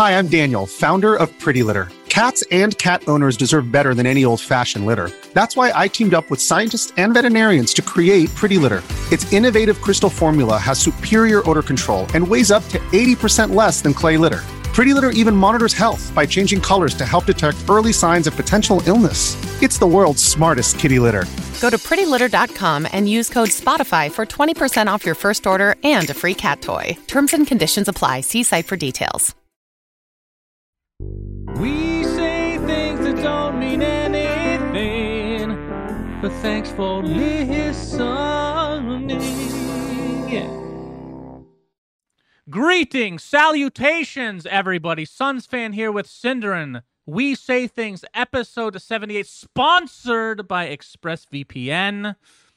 Hi, I'm Daniel, founder of Pretty Litter. Cats and cat owners deserve better than any old-fashioned litter. That's why I teamed up with scientists and veterinarians to create Pretty Litter. Its innovative crystal formula has superior odor control and weighs up to 80% less than clay litter. Pretty Litter even monitors health by changing colors to help detect early signs of potential illness. It's the world's smartest kitty litter. Go to prettylitter.com and use code SPOTIFY for 20% off your first order and a free cat toy. Terms and conditions apply. See site for details. We say things that don't mean anything, but thanks for listening. Yeah. Greetings, salutations, everybody. Suns fan here with Synderin. We Say Things, episode 78, sponsored by ExpressVPN.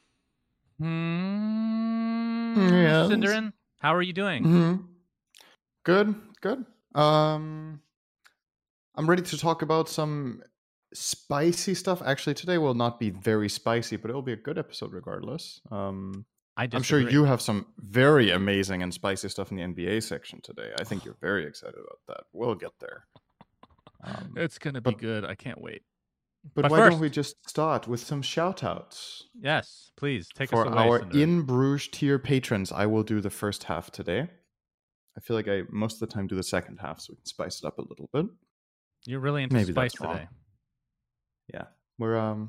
Yes. Synderin, how are you doing? Mm-hmm. Good. I'm ready to talk about some spicy stuff. Actually, today will not be very spicy, but it'll be a good episode regardless. I'm sure you have some very amazing and spicy stuff in the NBA section today. I think you're very excited about that. We'll get there. It's going to be good. I can't wait. But why don't we just start with some shout-outs? Yes, please. Take us away. For our In Bruges tier patrons, I will do the first half today. I feel like I most of the time do the second half, so we can spice it up a little bit. You're really into spice today. Yeah. We'll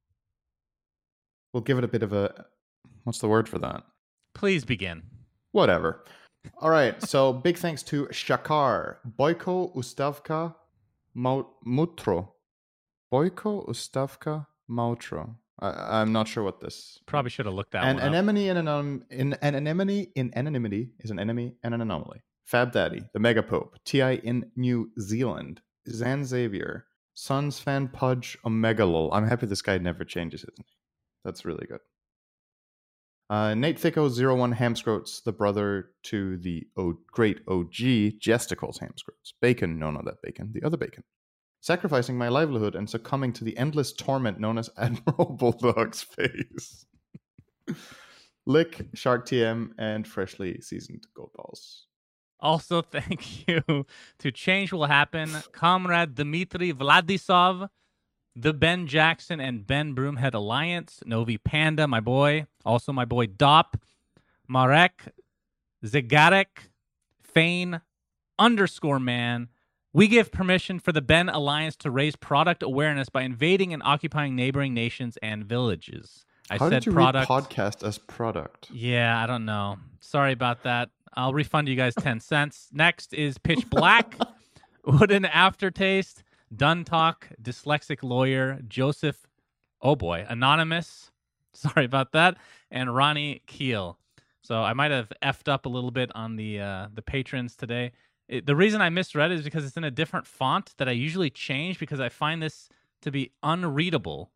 give it a bit of a... What's the word for that? Please begin. Whatever. All right. So big thanks to Shakar, Boyko Ustavka Mutro. Boyko Ustavka Mautro. I'm not sure what this... Probably should have looked that one up. Anemone in anonymity is an enemy and an anomaly. Fab Daddy, the Mega Pope, TI in New Zealand, Zan Xavier, Suns fan Pudge Omegalol. I'm happy this guy never changes his name. That's really good. Nate Thicko01 Hamscroats, the brother to the great OG Gesticles Hamscroats. Bacon, no, not that Bacon, the other Bacon. Sacrificing my livelihood and succumbing to the endless torment known as Admiral Bulldog's face. Lick, Shark TM, and freshly seasoned Gold Balls. Also, thank you to Change Will Happen, Comrade Dmitry Vladisov, the Ben Jackson and Ben Broomhead Alliance, Novi Panda, my boy, also my boy Dop, Marek, Zegarek, Fane, _man. We give permission for the Ben Alliance to raise product awareness by invading and occupying neighboring nations and villages. How did you read podcast as product? Yeah, I don't know. Sorry about that. I'll refund you guys 10 cents. Next is Pitch Black, Wooden Aftertaste, Dun Talk, Dyslexic Lawyer, Joseph, oh boy, Anonymous, sorry about that, and Ronnie Keel. So I might have effed up a little bit on the patrons today. The reason I misread it is because it's in a different font that I usually change because I find this to be unreadable.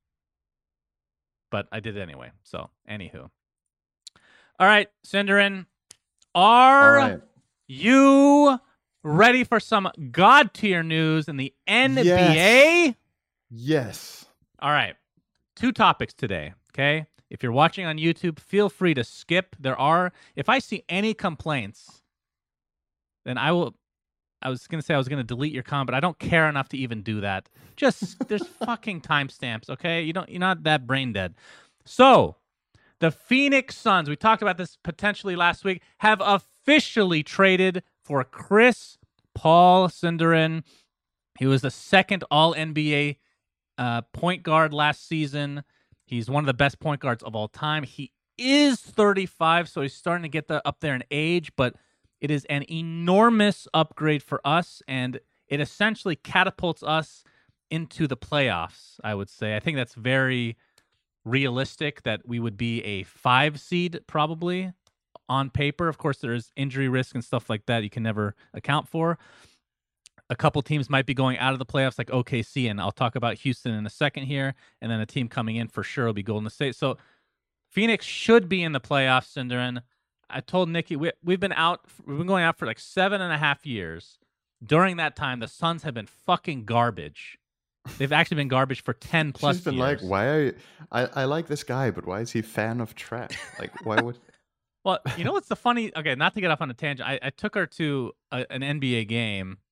But I did it anyway. So, anywho. All right, Synderin, are you ready for some God tier news in the NBA? Yes. All right. 2 topics today, okay? If you're watching on YouTube, feel free to skip. If I see any complaints, then I was going to say I was going to delete your comment, but I don't care enough to even do that. There's fucking timestamps, okay? You're not that brain dead. So, the Phoenix Suns, we talked about this potentially last week, have officially traded for Chris Paul Synderin. He was the second All-NBA point guard last season. He's one of the best point guards of all time. He is 35, so he's starting to get up there in age, but it is an enormous upgrade for us, and it essentially catapults us into the playoffs, I would say. I think that's very realistic that we would be a 5 seed probably on paper. Of course, there's injury risk and stuff like that you can never account for. A couple teams might be going out of the playoffs like OKC, and I'll talk about Houston in a second here, and then a team coming in for sure will be Golden State. So Phoenix should be in the playoffs, Synderin. I told Nikki, we've been going out for like 7.5 years. During that time, the Suns have been fucking garbage. They've actually been garbage for 10 plus She's been years. like, why are you... I like this guy, but why is he a fan of trash? Like, why would... Well, you know what's the funny... Okay, not to get off on a tangent. I took her to an NBA game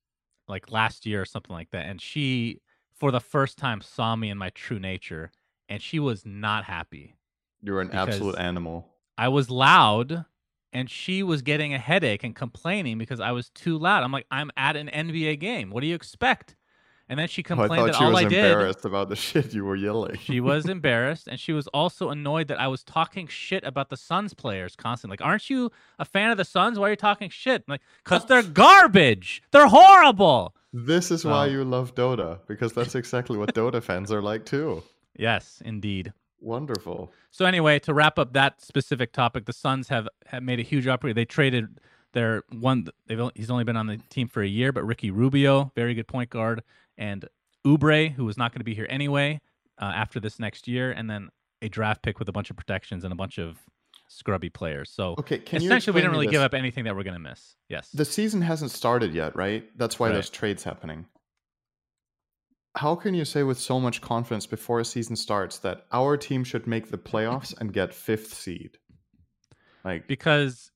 like last year or something like that, and she, for the first time, saw me in my true nature, and she was not happy You're an because absolute animal. I was loud, and she was getting a headache and complaining because I was too loud. I'm like, I'm at an NBA game. What do you expect? And then she Oh, I complained thought that she all was I did. embarrassed about the shit you were yelling. She was embarrassed, and she was also annoyed that I was talking shit about the Suns players constantly. Like, aren't you a fan of the Suns? Why are you talking shit? I'm like, because they're garbage. They're horrible. This is why you love Dota, because that's exactly what Dota fans are like too. Yes, indeed. Wonderful. So anyway, to wrap up that specific topic, the Suns have made a huge upgrade. They traded their one. He's only been on the team for a year, but Ricky Rubio, very good point guard, and Oubre, who was not going to be here anyway after this next year, and then a draft pick with a bunch of protections and a bunch of scrubby players. So Okay, essentially, we didn't really give up anything that we're going to miss. Yes. The season hasn't started yet, right? That's why Right. there's trades happening. How can you say with so much confidence before a season starts that our team should make the playoffs and get 5th seed? Like, Because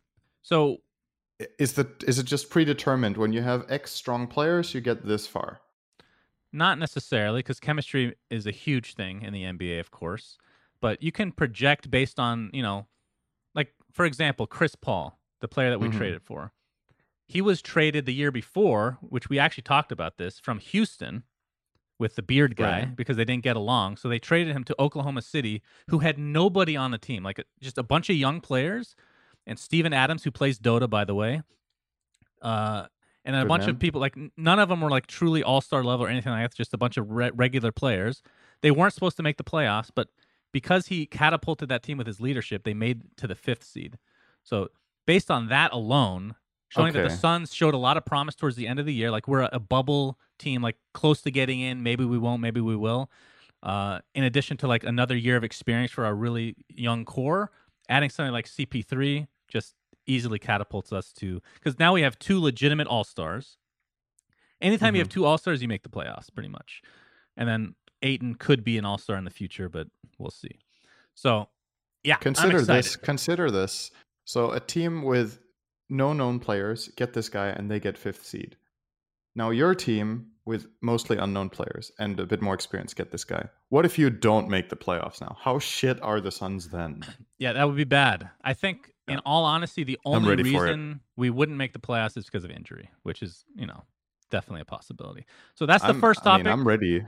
is it just predetermined when you have X strong players, you get this far? not necessarily, because chemistry is a huge thing in the NBA, of course. But you can project based on, like, for example, Chris Paul, the player that we traded for. He was traded the year before, which we actually talked about this, from Houston with the beard guy because they didn't get along. So they traded him to Oklahoma City, who had nobody on the team, like just a bunch of young players, and Steven Adams, who plays Dota, by the way. And then a bunch of people, like none of them were like truly all-star level or anything like that. Just a bunch of regular players. They weren't supposed to make the playoffs, but because he catapulted that team with his leadership, they made to the 5th seed. So based on that alone, showing that the Suns showed a lot of promise towards the end of the year, like we're a bubble team, like close to getting in. Maybe we won't, maybe we will. In addition to like another year of experience for our really young core, adding something like CP3 just easily catapults us to, because now we have 2 legitimate all-stars. Anytime you have 2 all-stars, you make the playoffs pretty much. And then Ayton could be an all-star in the future, but we'll see. So yeah, Consider this. So a team with no known players get this guy and they get 5th seed. Now your team with mostly unknown players and a bit more experience get this guy. What if you don't make the playoffs now? How shit are the Suns then? Yeah, that would be bad. I think, in all honesty, the only reason we wouldn't make the playoffs is because of injury, which is, definitely a possibility. So that's the first topic. I'm ready.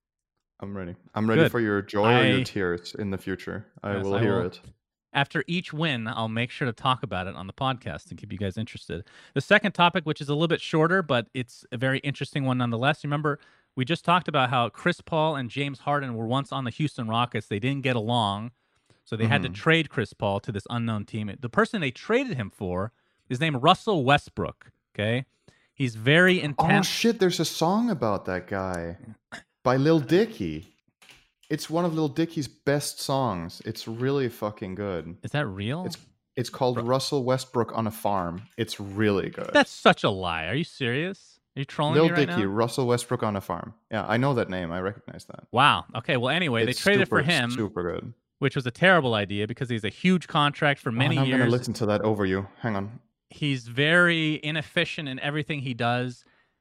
I'm ready for your joy or your tears in the future. I will hear it. After each win, I'll make sure to talk about it on the podcast and keep you guys interested. The second topic, which is a little bit shorter, but it's a very interesting one nonetheless. Remember, we just talked about how Chris Paul and James Harden were once on the Houston Rockets. They didn't get along, so they had to trade Chris Paul to this unknown team. The person they traded him for is named Russell Westbrook, okay? He's very intense. Oh, shit, there's a song about that guy by Lil Dicky. It's one of Lil Dicky's best songs. It's really fucking good. Is that real? It's called Russell Westbrook on a Farm. It's really good. That's such a lie. Are you serious? Are you trolling me right Lil Dicky, now? Russell Westbrook on a Farm. Yeah, I know that name. I recognize that. Wow. Okay, well, anyway, they traded for him. Super good. Which was a terrible idea because he's a huge contract for many years. I'm going to listen to that over you. Hang on. He's very inefficient in everything he does.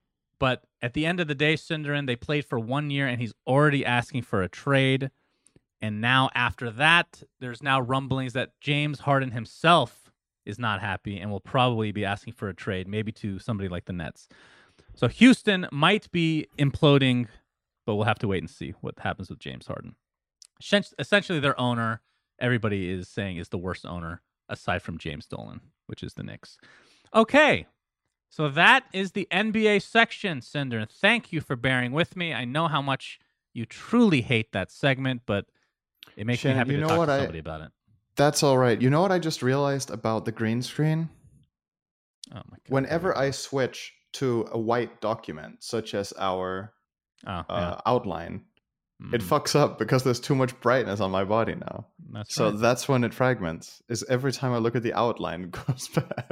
But at the end of the day, Cinderin, they played for 1 year, and he's already asking for a trade. And now after that, there's now rumblings that James Harden himself is not happy and will probably be asking for a trade, maybe to somebody like the Nets. So Houston might be imploding, but we'll have to wait and see what happens with James Harden. Essentially, their owner, everybody is saying, is the worst owner, aside from James Dolan, which is the Knicks. Okay, so that is the NBA section, Cinder. Thank you for bearing with me. I know how much you truly hate that segment, but it makes me happy to talk to somebody about it. That's all right. You know what I just realized about the green screen? Oh my God. Whenever I switch to a white document, such as our outline, it fucks up because there's too much brightness on my body now. That's when it fragments. Is every time I look at the outline, it goes bad.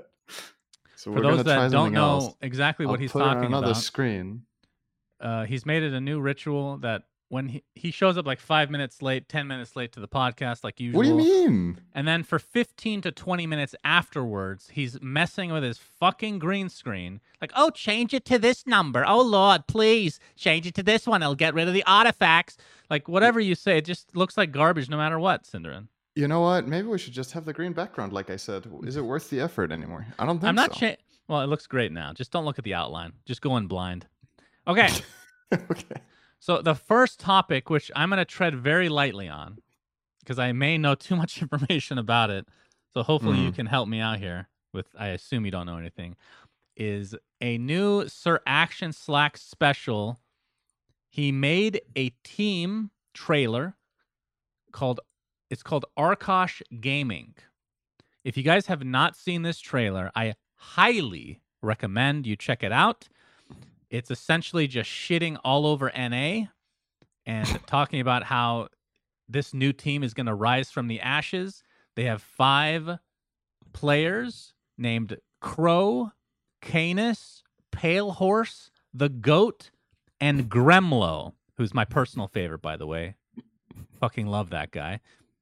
So for those that don't know exactly what he's talking about, another screen. He's made it a new ritual that when he shows up like 5 minutes late, 10 minutes late to the podcast, like usual. What do you mean? And then for 15 to 20 minutes afterwards, he's messing with his fucking green screen. Like, oh, change it to this number. Oh, Lord, please change it to this one. It'll get rid of the artifacts. Like, whatever you say, it just looks like garbage no matter what, Cinderin. You know what? Maybe we should just have the green background, like I said. Is it worth the effort anymore? I don't think I'm not so. Well, it looks great now. Just don't look at the outline. Just go in blind. Okay. Okay. So the first topic, which I'm going to tread very lightly on, because I may know too much information about it, so hopefully you can help me out here with, I assume you don't know anything, is a new Sir Action Slack special. He made a team trailer called Arkosh Gaming. If you guys have not seen this trailer, I highly recommend you check it out. It's essentially just shitting all over NA and talking about how this new team is going to rise from the ashes. They have 5 players named Crow, Canis, Pale Horse, the Goat, and Gremlo, who's my personal favorite, by the way. Fucking love that guy.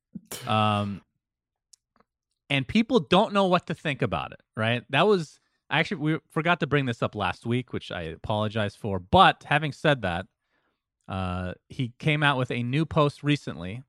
And people don't know what to think about it, right? That was... Actually, we forgot to bring this up last week, which I apologize for. But having said that, he came out with a new post recently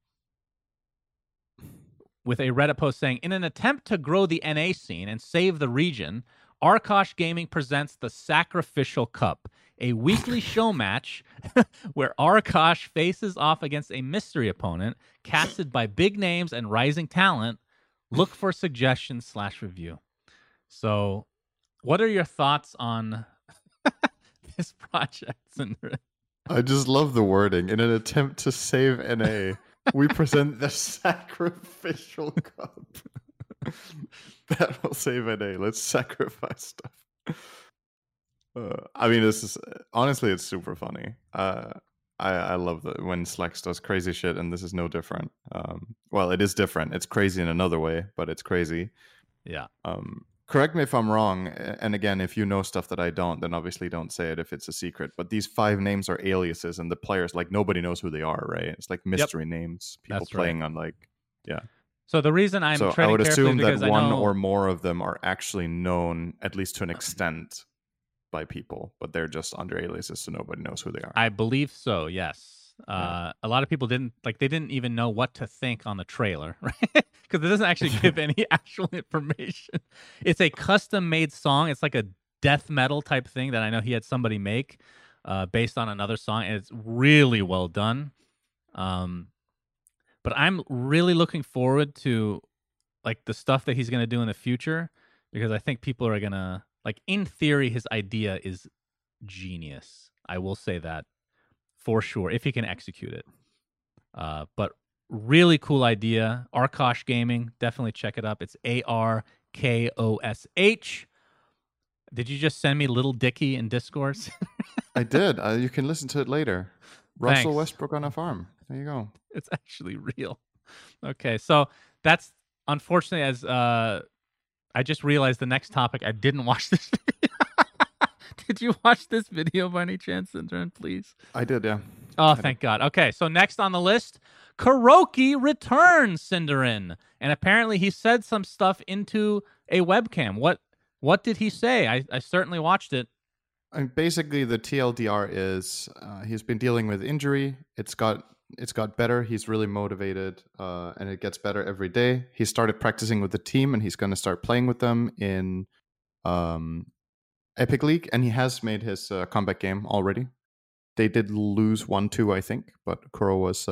with a Reddit post saying, in an attempt to grow the NA scene and save the region, Arkosh Gaming presents the Sacrificial Cup, a weekly show match where Arkosh faces off against a mystery opponent casted by big names and rising talent. Look for suggestions / review. So... what are your thoughts on this project, Cinder? I just love the wording. In an attempt to save NA, we present the Sacrificial Cup. That will save NA. Let's sacrifice stuff. I mean, this is... honestly, it's super funny. I love that when Slex does crazy shit, and this is no different. Well, it is different. It's crazy in another way, but it's crazy. Yeah. Correct me if I'm wrong, and again, if you know stuff that I don't, then obviously don't say it if it's a secret. But these 5 names are aliases, and the players, like, nobody knows who they are, right? It's like mystery names. People That's playing right. on, like, yeah. So the reason I'm So I treading would carefully assume that because one I know, or more of them are actually known, at least to an extent, by people, but they're just under aliases, so nobody knows who they are. I believe so, yes. Yeah. A lot of people didn't even know what to think on the trailer, right? Because it doesn't actually give any actual information. It's a custom-made song. It's like a death metal type thing that I know he had somebody make based on another song, and it's really well done. But I'm really looking forward to like the stuff that he's going to do in the future, because I think people are going to, like, in theory, his idea is genius. I will say that for sure, if he can execute it. But really cool idea. Arkosh Gaming, definitely check it up. It's ARKOSH. Did you just send me Little Dicky in Discord? I did. You can listen to it later. Russell Thanks. Westbrook on a farm. There you go. It's actually real. Okay, so that's unfortunately, as I just realized the next topic, I didn't watch this video. Did you watch this video by any chance, Intern, please? I did, yeah. Oh, thank God. Okay, so next on the list, Kuroki returns, Cinderin. And apparently he said some stuff into a webcam. What did he say? I certainly watched it. And basically, the TLDR is he's been dealing with injury. It's got better. He's really motivated, and it gets better every day. He started practicing with the team, and he's going to start playing with them in Epic League, and he has made his comeback game already. They did lose 1-2, I think, but Kuro was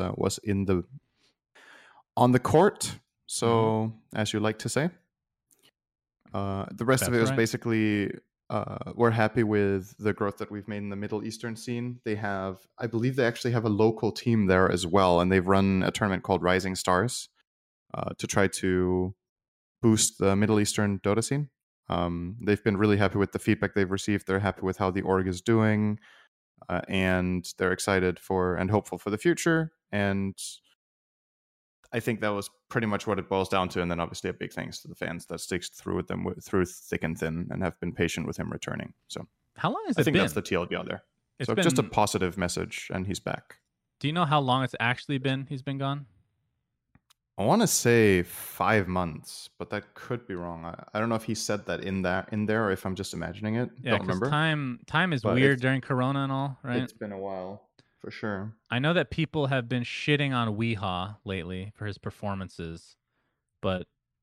on the court. So, as you like to say, the rest of it was basically we're happy with the growth that we've made in the Middle Eastern scene. They have, I believe, they actually have a local team there as well, and they've run a tournament called Rising Stars to try to boost the Middle Eastern Dota scene. They've been really happy with the feedback they've received. They're happy with how the org is doing, and they're excited for and hopeful for the future. And I think that was pretty much what it boils down to. And then obviously a big thanks to the fans that sticks through with them through thick and thin and have been patient with him returning. So how long has I it think been? that's the TLDR there. It's so been just a positive message, and he's back. Do you know how long it's actually been he's been gone? I want to say 5 months, but that could be wrong. I don't know if he said that in there or if I'm just imagining it. Yeah, Don't because remember. time is But weird during Corona and all, right? It's been a while for sure. I know that people have been shitting on Weehaw lately for his performances, but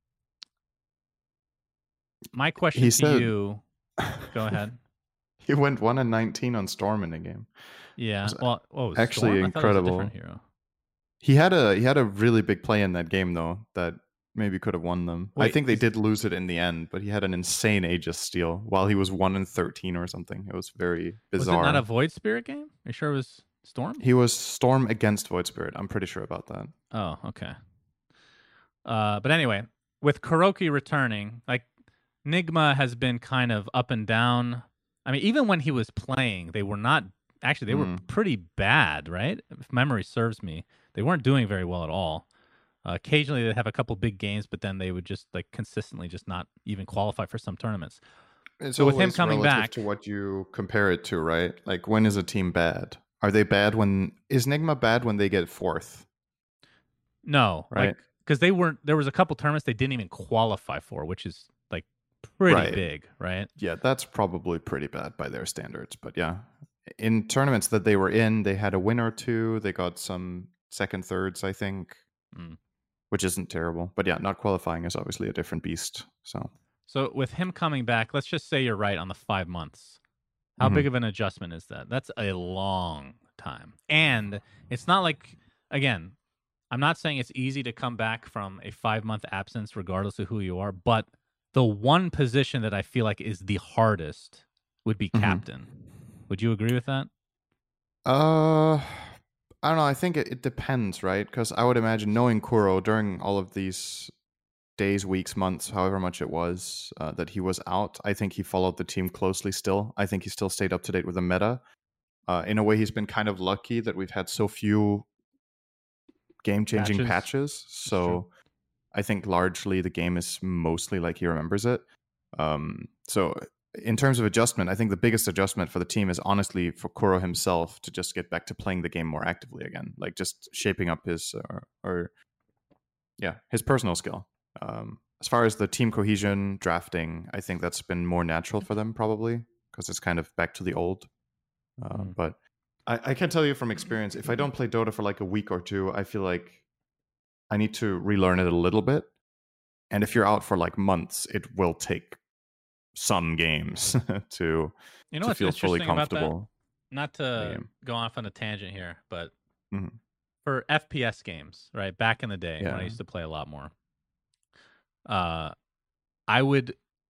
my question He to said- you, go ahead. He went 1-19 on Storm in a game. Yeah, It's well, actually Storm? I thought it was a incredible. different hero. He had a really big play in that game though that maybe could have won them. I Wait, think they is- did lose it in the end, but he had an insane Aegis steal while he was 1-13 or something. It was very bizarre. Was it not a Void Spirit game? Are you sure it was Storm? He was Storm against Void Spirit. I'm pretty sure about that. Oh, okay. But anyway, with Kuroki returning, like Nigma has been kind of up and down. I mean, even when he was playing, they were not actually they were pretty bad, right? If memory serves me, they weren't doing very well at all. Occasionally they'd have a couple big games, but then they would just like consistently just not even qualify for some tournaments. It's So with him always coming relative back- to what you compare it to, right? Like when is a team bad? Are they bad when is Nigma bad when they get fourth? No, Right. like because they weren't. There was a couple tournaments they didn't even qualify for, which is like pretty Right. big, right? Yeah, that's probably pretty bad by their standards. But yeah, in tournaments that they were in, they had a win or two. They got some second, thirds, I think, which isn't terrible. But yeah, not qualifying is obviously a different beast. So with him coming back, let's just say you're right on the 5 months. How big of an adjustment is that? That's a long time. And it's not like, again, I'm not saying it's easy to come back from a 5-month absence regardless of who you are, but the one position that I feel like is the hardest would be captain. Would you agree with that? I don't know. I think it depends, right? Because I would imagine knowing Kuro during all of these days, weeks, months, however much it was that he was out, I think he followed the team closely still. I think he still stayed up to date with the meta. In a way, he's been kind of lucky that we've had so few game-changing patches. So I think largely the game is mostly like he remembers it. So in terms of adjustment, I think the biggest adjustment for the team is honestly for Kuro himself to just get back to playing the game more actively again, like just shaping up his his personal skill. As far as the team cohesion, drafting, I think that's been more natural for them probably because it's kind of back to the old. But I can tell you from experience, if I don't play Dota for like a week or two, I feel like I need to relearn it a little bit. And if you're out for like months, it will take some games to what's feel fully interesting about that? comfortable. Not to go off on a tangent here, but for FPS games, right, back in the day when I used to play a lot more, I would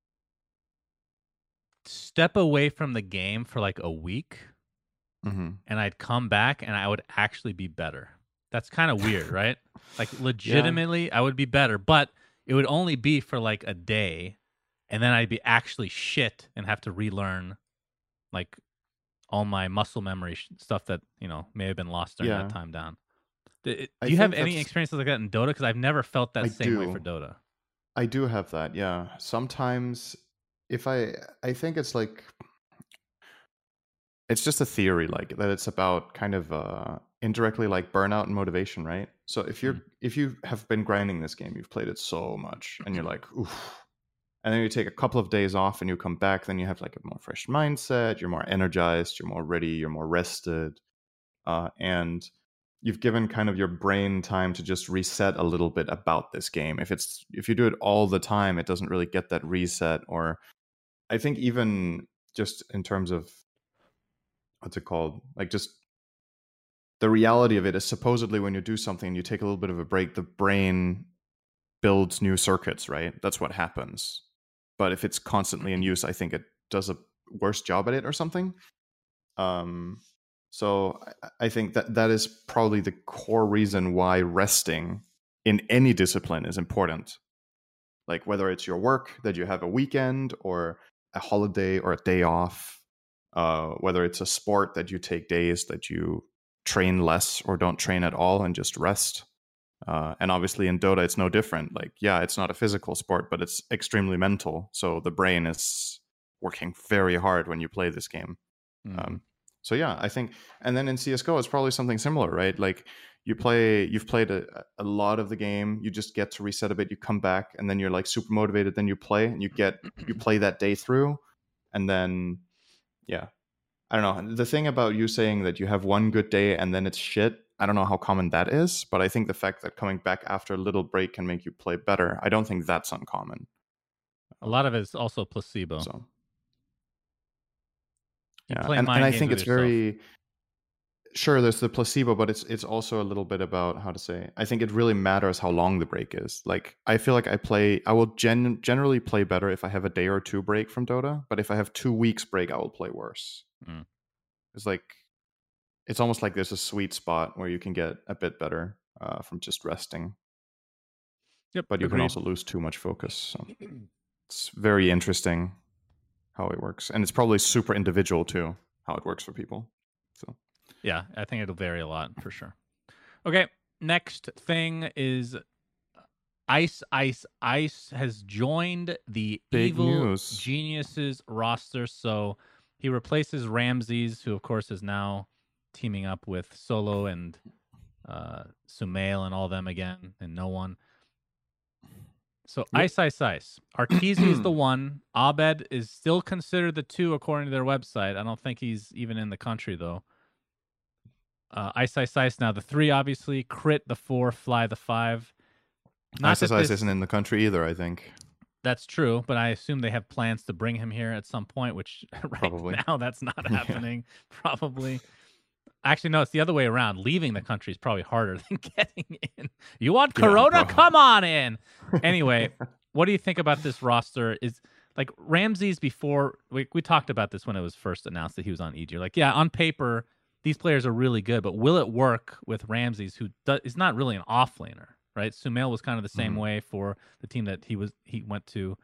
step away from the game for like a week and I'd come back and I would actually be better. That's kind of weird, right? Like legitimately I would be better, but it would only be for like a day and then I'd be actually shit and have to relearn like all my muscle memory stuff that, may have been lost during that time down. Do you have any experiences like that in Dota? Because I've never felt that same way for Dota. I do have that, yeah. Sometimes if I think it's like, it's just a theory like that it's about kind of indirectly like burnout and motivation, right? So if you have been grinding this game, you've played it so much and you're like, oof. And then you take a couple of days off and you come back, then you have like a more fresh mindset, you're more energized, you're more ready, you're more rested. And you've given kind of your brain time to just reset a little bit about this game. If you do it all the time, it doesn't really get that reset. Or I think even just in terms of what's it called? Like just the reality of it is supposedly when you do something and you take a little bit of a break, the brain builds new circuits, right? That's what happens. But if it's constantly in use, I think it does a worse job at it or something. So I think that is probably the core reason why resting in any discipline is important. Like whether it's your work, that you have a weekend or a holiday or a day off, whether it's a sport that you take days that you train less or don't train at all and just rest. And obviously in Dota, it's no different. Like, yeah, it's not a physical sport, but it's extremely mental. So the brain is working very hard when you play this game. So yeah, I think, and then in CS:GO, it's probably something similar, right? Like you've played a lot of the game, you just get to reset a bit, you come back, and then you're like super motivated, then you play, and you play that day through, and then yeah, I don't know. The thing about you saying that you have one good day and then it's shit, I don't know how common that is, but I think the fact that coming back after a little break can make you play better, I don't think that's uncommon. A lot of it is also placebo. So You yeah, play and mind I games think with it's yourself. very sure there's the placebo, but it's also a little bit about how to say. I think it really matters how long the break is. Like I feel like I will generally play better if I have a day or two break from Dota, but if I have 2 weeks break, I will play worse. Mm. It's like it's almost like there's a sweet spot where you can get a bit better from just resting. Yep, But you can agreed. also lose too much focus. So it's very interesting how it works, and it's probably super individual too how it works for people. So Yeah, I think it'll vary a lot for sure. Okay, next thing is Ice has joined the Big Evil news. Geniuses roster. So he replaces Ramses, who of course is now teaming up with Solo and Sumail and all them again, and no one. So Yep. Ice. Arteezy is the one. Abed is still considered the 2 according to their website. I don't think he's even in the country though. Ice now the 3 obviously. Crit the 4. Fly the 5. Ice isn't in the country either, I think. That's true, but I assume they have plans to bring him here at some point, which Probably. now that's not happening. Probably. Actually, no, it's the other way around. Leaving the country is probably harder than getting in. You want Corona? Probably. Come on in. Anyway, what do you think about this roster? Is like Ramses before we talked about this when it was first announced that he was on EG. Like, yeah, on paper, these players are really good, but will it work with Ramses, who is not really an offlaner, right? Sumail was kind of the same way for the team that he went to.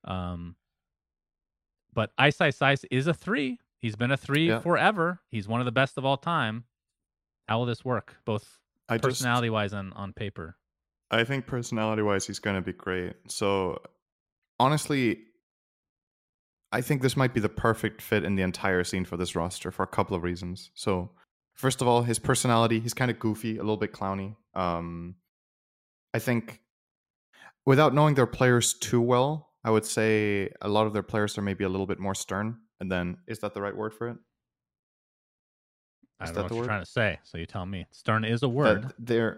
But Ice is a 3. He's been a 3 forever. He's one of the best of all time. How will this work, both personality-wise and on paper? I think personality-wise, he's going to be great. So, honestly, I think this might be the perfect fit in the entire scene for this roster for a couple of reasons. So, first of all, his personality, he's kind of goofy, a little bit clowny. I think, without knowing their players too well, I would say a lot of their players are maybe a little bit more stern. And then, is that the right word for it? I don't know what you're trying to say, so you tell me. Stern is a word.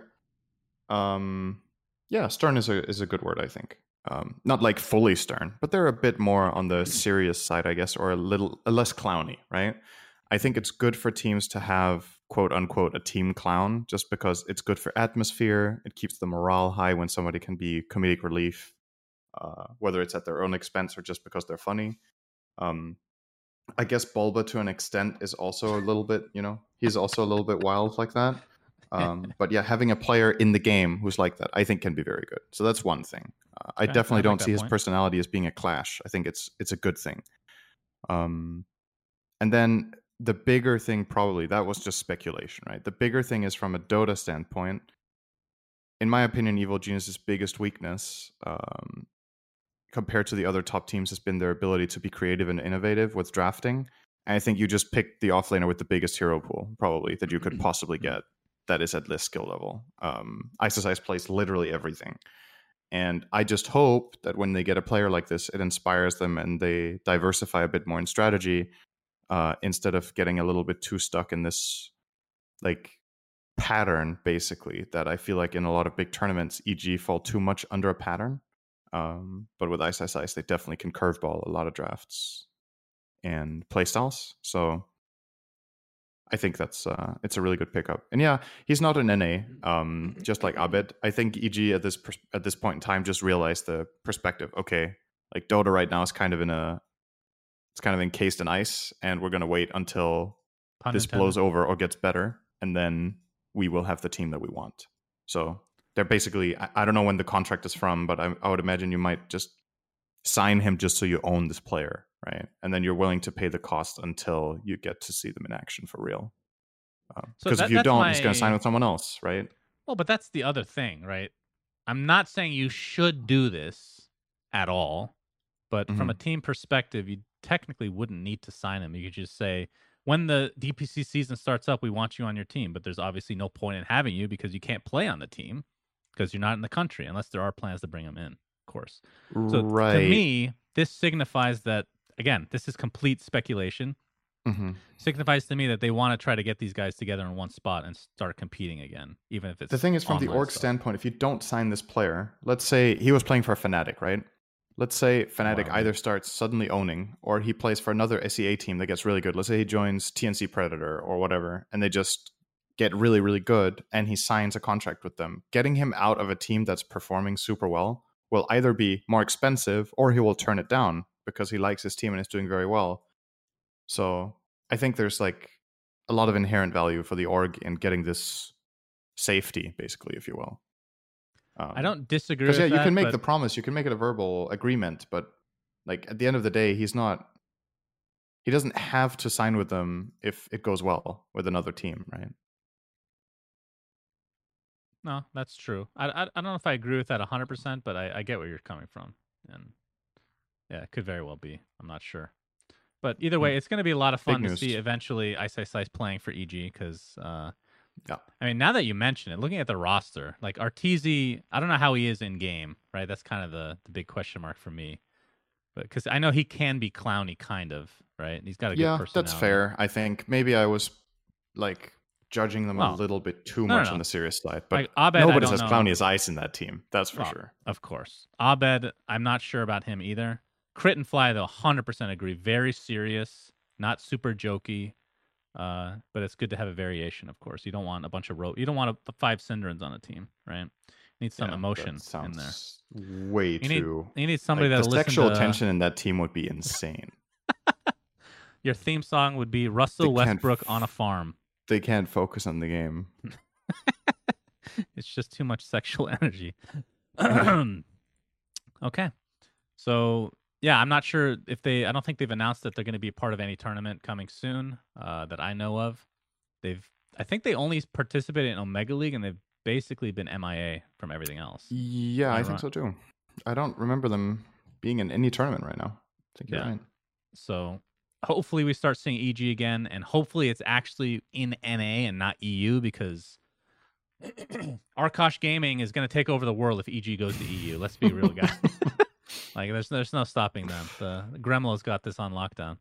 Stern is a good word, I think. Not like fully stern, but they're a bit more on the serious side, I guess, or a less clowny, right? I think it's good for teams to have, quote unquote, a team clown, just because it's good for atmosphere. It keeps the morale high when somebody can be comedic relief, whether it's at their own expense or just because they're funny. I guess Bulba, to an extent, is also a little bit, he's also a little bit wild like that. But yeah, having a player in the game who's like that, I think can be very good. So that's one thing. I definitely don't see his personality as being a clash. I think it's a good thing. And then the bigger thing, probably, that was just speculation, right? The bigger thing is from a Dota standpoint. In my opinion, Evil Genius's biggest weakness, compared to the other top teams, has been their ability to be creative and innovative with drafting. And I think you just picked the offlaner with the biggest hero pool, probably, that you could possibly get. That is at this skill level. Ice plays literally everything. And I just hope that when they get a player like this, it inspires them and they diversify a bit more in strategy, instead of getting a little bit too stuck in this like pattern, basically, that I feel like in a lot of big tournaments, EG fall too much under a pattern. But with Ice, they definitely can curveball a lot of drafts and playstyles. So I think that's it's a really good pickup. And yeah, he's not an NA, just like Abed. I think EG at this point in time just realized the perspective. Okay, like Dota right now is kind of encased in ice, and we're gonna wait until this blows over or gets better, and then we will have the team that we want. So they're basically, I don't know when the contract is from, but I would imagine you might just sign him just so you own this player, right? And then you're willing to pay the cost until you get to see them in action for real. Because if you don't, he's going to sign with someone else, right? Well, but that's the other thing, right? I'm not saying you should do this at all. But from a team perspective, you technically wouldn't need to sign him. You could just say, when the DPC season starts up, we want you on your team. But there's obviously no point in having you because you can't play on the team because you're not in the country unless there are plans to bring him in, of course. So Right. to me, this signifies that, again, this is complete speculation. Signifies to me that they want to try to get these guys together in one spot and start competing again, even if it's The thing is, from the online org stuff. standpoint, if you don't sign this player, let's say he was playing for Fnatic, right? Let's say Fnatic Wow. either starts suddenly owning, or he plays for another SEA team that gets really good. Let's say he joins TNC Predator or whatever, and they just get really, really good, and he signs a contract with them. Getting him out of a team that's performing super well will either be more expensive, or he will turn it down because he likes his team and is doing very well. So I think there's like a lot of inherent value for the org in getting this safety, basically, if you will. I don't disagree Because with you that, can make but the promise, you can make it a verbal agreement, but like at the end of the day, he doesn't have to sign with them if it goes well with another team, right? no, that's true. I don't know if I agree with that 100%, but I get where you're coming from. And yeah, it could very well be. I'm not sure. But either way, it's going to be a lot of fun to news. see eventually Ice Ice Ice playing for EG because, Yeah. I mean, now that you mention it, looking at the roster, like Arteezy, I don't know how he is in game, right? That's kind of the big question mark for me. But because I know he can be clowny, kind of, right? And he's got a good personality. That's fair. I think maybe I was like judging them a little bit too much on the serious side, but like, Abed, nobody's I as don't know. clowny as Ice in that team. That's for sure. Of course. Abed, I'm not sure about him either. Crit and Fly, though, 100% agree. Very serious, not super jokey. But it's good to have a variation, of course. You don't want a bunch of you don't want 5 Synderons on a team, right? You need some emotion in there. Way too. You need somebody like, that'll the listen sexual to tension in that team would be insane. Your theme song would be Russell Westbrook on a farm. They can't focus on the game. It's just too much sexual energy. Okay. So, yeah, I'm not sure if I don't think they've announced that they're going to be part of any tournament coming soon that I know of. I think they only participated in Omega League, and they've basically been MIA from everything else. Yeah, I think so too. I don't remember them being in any tournament right now. I think you're right. So hopefully we start seeing EG again, and hopefully it's actually in NA and not EU, because Arkosh Gaming is going to take over the world if EG goes to EU. Let's be real, guys. Like, there's no stopping them. The Gremlo's got this on lockdown.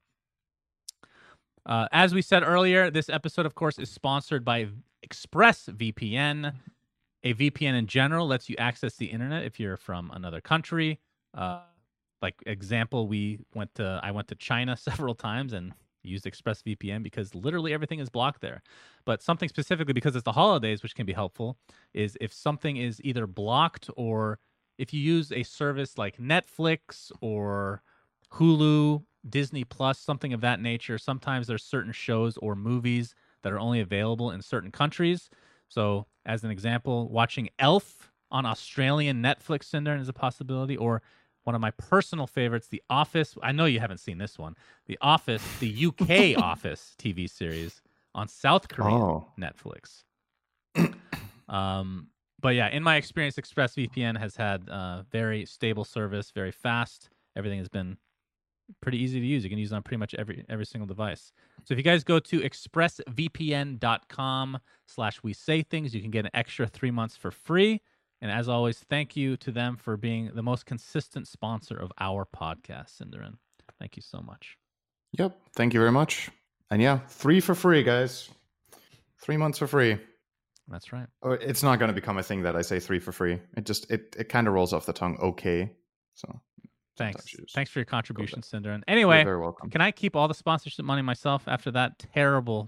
As we said earlier, this episode, of course, is sponsored by ExpressVPN. A VPN in general lets you access the internet if you're from another country. Like example, I went to China several times and used ExpressVPN because literally everything is blocked there. But something specifically, because it's the holidays, which can be helpful, is if something is either blocked, or if you use a service like Netflix or Hulu, Disney Plus, something of that nature, sometimes there's certain shows or movies that are only available in certain countries. So, as an example, watching Elf on Australian Netflix, Cinder, is a possibility. Or one of my personal favorites, The Office. I know you haven't seen this one. The Office, the UK Office TV series on South Korean Netflix. But yeah, in my experience, ExpressVPN has had very stable service, very fast. Everything has been pretty easy to use. You can use it on pretty much every single device. So if you guys go to expressvpn.com/we-say-things, you can get an extra 3 months for free. And as always, thank you to them for being the most consistent sponsor of our podcast, Cinderin. Thank you so much. Yep. Thank you very much. And yeah, 3 for free, guys. 3 months for free. That's right. It's not going to become a thing that I say 3 for free. It kind of rolls off the tongue. Okay. So Thanks for your contribution, Cinderin. Anyway, you're very welcome. Can I keep all the sponsorship money myself after that terrible,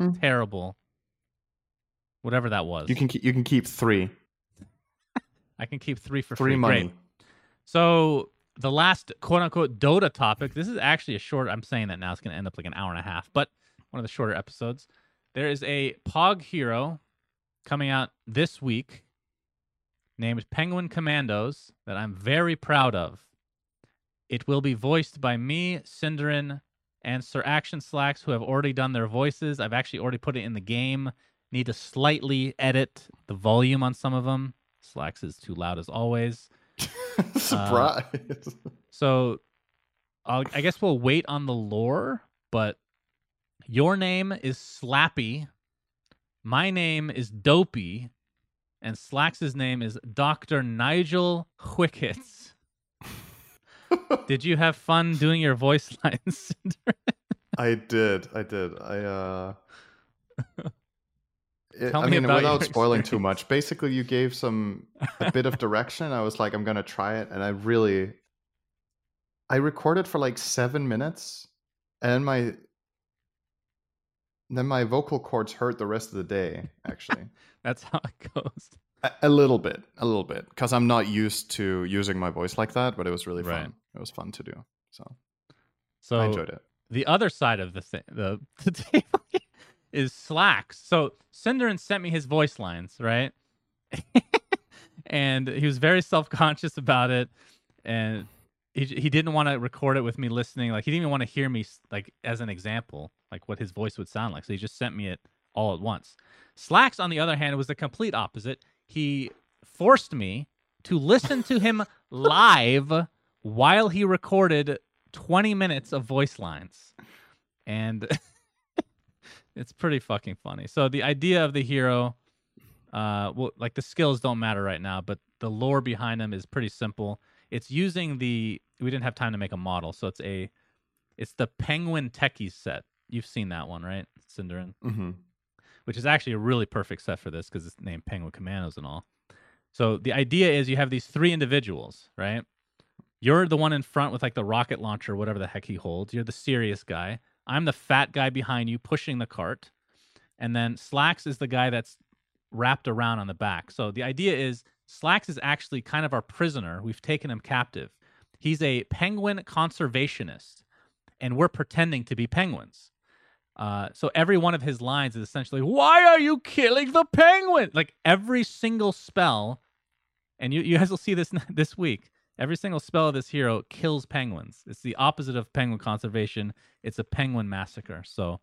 whatever that was? You can keep 3. I can keep 3 for 3 free. money. Great. So the last quote-unquote Dota topic, this is actually a short, I'm saying that now, it's going to end up like an hour and a half, but one of the shorter episodes. There is a POG hero coming out this week named Penguin Commandos that I'm very proud of. It will be voiced by me, Cinderin, and Sir Action Slacks, who have already done their voices. I've actually already put it in the game. Need to slightly edit the volume on some of them. Slacks is too loud as always. Surprise. So I guess we'll wait on the lore, but your name is Slappy, my name is Dopey, and Slax's name is Dr. Nigel Whickets. Did you have fun doing your voice lines? I did. Tell I me mean, about without your spoiling too experience. much, basically you gave a bit of direction. I was like, I'm gonna try it, and I recorded for like 7 minutes, and then my vocal cords hurt the rest of the day. Actually, That's how it goes. a little bit, because I'm not used to using my voice like that. But it was really Right. fun. It was fun to do. So So I enjoyed it. the other side of the thing, the table is Slacks. So Cinderin sent me his voice lines, right? And he was very self-conscious about it, and he didn't want to record it with me listening. Like he didn't even want to hear me like as an example, like what his voice would sound like. So he just sent me it all at once. Slacks, on the other hand, was the complete opposite. He forced me to listen to him live while he recorded 20 minutes of voice lines. And it's pretty fucking funny. So the idea of the hero, well, like the skills don't matter right now, but the lore behind him is pretty simple. It's using we didn't have time to make a model, so it's the Penguin Techies set. You've seen that one, right, Cinderin? Mm-hmm. Which is actually a really perfect set for this because it's named Penguin Commandos and all. So the idea is you have these 3 individuals, right? You're the one in front with like the rocket launcher, whatever the heck he holds. You're the serious guy. I'm the fat guy behind you pushing the cart. And then Slacks is the guy that's wrapped around on the back. So the idea is Slacks is actually kind of our prisoner. We've taken him captive. He's a penguin conservationist, and we're pretending to be penguins. So every one of his lines is essentially, "Why are you killing the penguin?" Like every single spell, and you guys will see this this week. Every single spell of this hero kills penguins. It's the opposite of penguin conservation. It's a penguin massacre. So,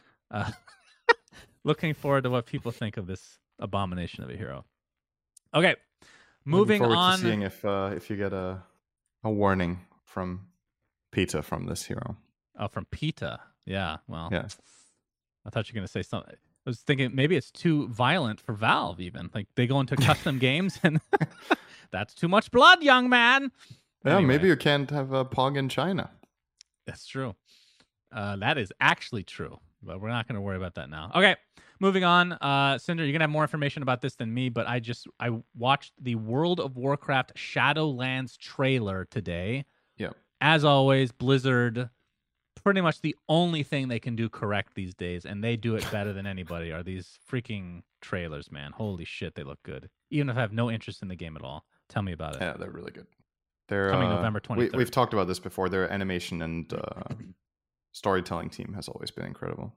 looking forward to what people think of this abomination of a hero. Okay, moving Looking forward on. to seeing if you get a warning from PETA from this hero. Oh, from PETA. Yeah, well, Yeah. I thought you were going to say something. I was thinking maybe it's too violent for Valve even. Like they go into custom games and that's too much blood, young man. Yeah, Anyway, maybe you can't have a Pog in China. that's true. That is actually true, but we're not going to worry about that now. Okay, moving on. Cinder, you're going to have more information about this than me, but I watched the World of Warcraft Shadowlands trailer today. Yeah. As always, Blizzard, pretty much the only thing they can do correct these days, and they do it better than anybody, are these freaking trailers, man. Holy shit, they look good. Even if I have no interest in the game at all. Tell me about it. Yeah, they're really good. They're Coming November 23rd. We've talked about this before. Their animation and storytelling team has always been incredible.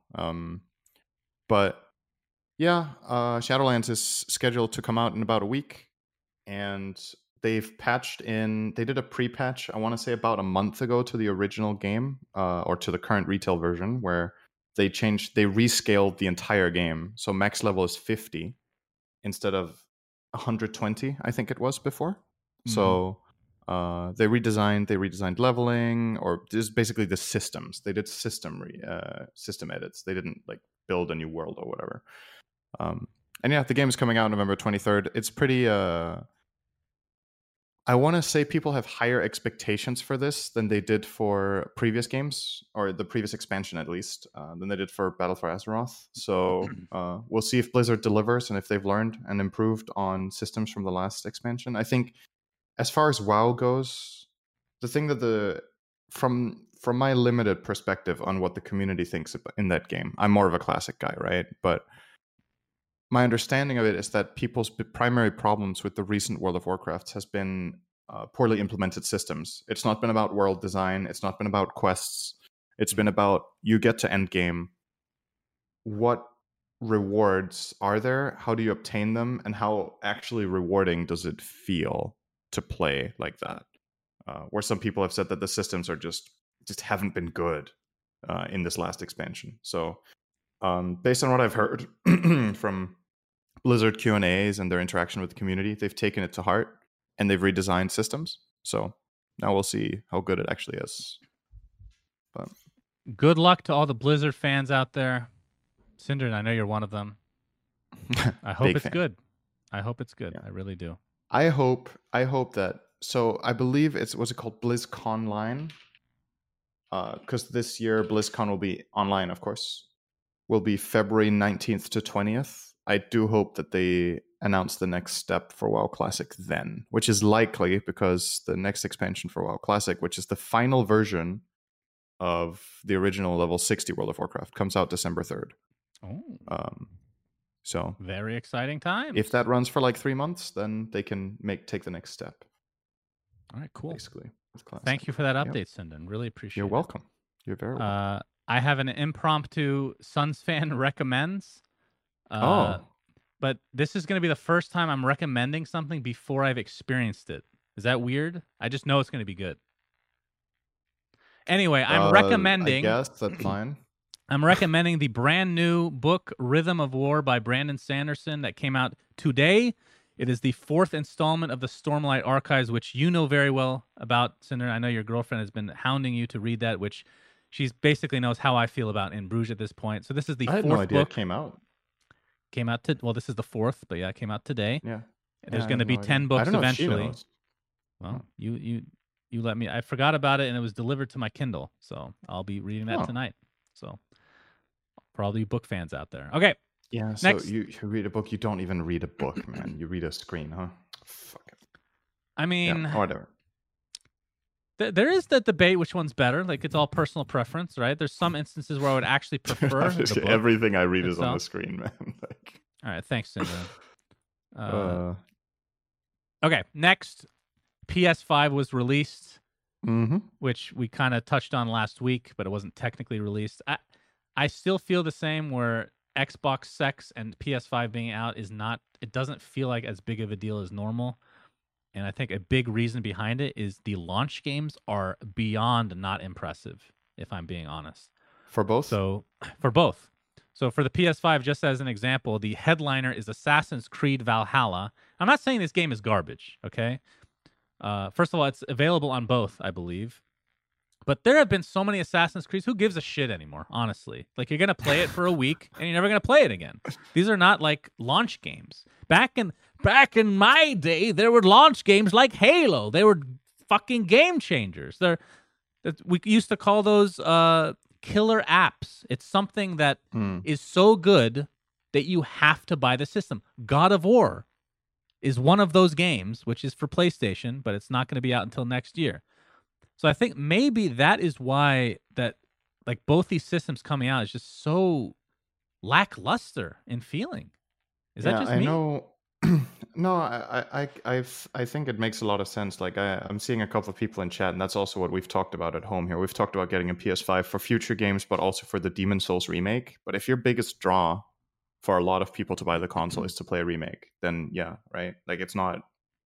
But yeah, Shadowlands is scheduled to come out in about a week, and they've patched in. They did a pre-patch, I want to say about a month ago, to the original game, or to the current retail version, where they rescaled the entire game. So max level is 50 instead of 120, I think it was before. Mm-hmm. So they redesigned leveling, or just basically the systems. They did system edits. They didn't like build a new world or whatever. And yeah, the game is coming out November 23rd. It's pretty. I want to say people have higher expectations for this than they did for previous games, or the previous expansion at least, than they did for Battle for Azeroth. So we'll see if Blizzard delivers and if they've learned and improved on systems from the last expansion. I think as far as WoW goes, the thing that from my limited perspective on what the community thinks in that game, I'm more of a classic guy, right? But my understanding of it is that people's primary problems with the recent World of Warcraft has been poorly implemented systems. It's not been about world design. It's not been about quests. It's been about, you get to endgame. What rewards are there? How do you obtain them? And how actually rewarding does it feel to play like that? Where some people have said that the systems are just haven't been good in this last expansion. So based on what I've heard from Blizzard Q&As and their interaction with the community, they've taken it to heart and they've redesigned systems. So now we'll see how good it actually is. But Good luck to all the Blizzard fans out there. Cinder, I know you're one of them. I hope Big it's fan. good. I hope it's good. Yeah. I really do. I hope that. So I believe what's it called, BlizzConline, because this year BlizzCon will be online, of course. Will be February 19th to 20th. I do hope that they announce the next step for WoW Classic then, which is likely because the next expansion for WoW Classic, which is the final version of the original level 60 World of Warcraft, comes out December 3rd. Oh, So very exciting times. if that runs for like 3 months, then they can take the next step. All right, cool. Basically, with Classic. Thank you for that Yep. update, Cinder. Really appreciate You're it. welcome. You're very welcome. I have an impromptu Suns fan recommends. But this is going to be the first time I'm recommending something before I've experienced it. Is that weird? I just know it's going to be good. Anyway, I'm recommending. I guess that's fine. I'm recommending the brand new book Rhythm of War by Brandon Sanderson that came out today. It is the 4th installment of the Stormlight Archives, which you know very well about, Cinder. I know your girlfriend has been hounding you to read that, which she basically knows how I feel about In Bruges at this point. So this is the I had 4th no idea book. it came out. Well, this is the 4th, but yeah, it came out today. Yeah. There's I going to had be no 10 idea. books I don't know if she eventually. knows. Well, you let me. I forgot about it, and it was delivered to my Kindle, so I'll be reading that tonight. So for all the book fans out there, okay. Yeah. So Next. you read a book. You don't even read a book, man. You read a screen, huh? Fuck it. I mean, Yeah, whatever. There is the debate which one's better. Like, it's all personal preference, right? There's some instances where I would actually prefer the book Everything I read is on the itself. screen, man. Like, All right, thanks, Cinder. Okay, next, PS5 was released, which we kind of touched on last week, but it wasn't technically released. I still feel the same where Xbox sex and PS5 being out is not. It doesn't feel like as big of a deal as normal. And I think a big reason behind it is the launch games are beyond not impressive, if I'm being honest. For both? So, for both. So, for the PS5, just as an example, the headliner is Assassin's Creed Valhalla. I'm not saying this game is garbage, okay? First of all, it's available on both, I believe. But there have been so many Assassin's Creeds. Who gives a shit anymore, honestly? Like, you're going to play it for a week, and you're never going to play it again. These are not, like, launch games. Back in my day, there were launch games like Halo. They were fucking game changers. We used to call those killer apps. It's something that is so good that you have to buy the system. God of War is one of those games, which is for PlayStation, but it's not going to be out until next year. So I think maybe that is why that, like, both these systems coming out is just so lackluster in feeling. Is that just me? I know. No, I think it makes a lot of sense. Like, I'm seeing a couple of people in chat, and that's also what we've talked about at home here. We've talked about getting a PS5 for future games, but also for the Demon's Souls remake. But if your biggest draw for a lot of people to buy the console is to play a remake, then yeah, right? Like, it's not.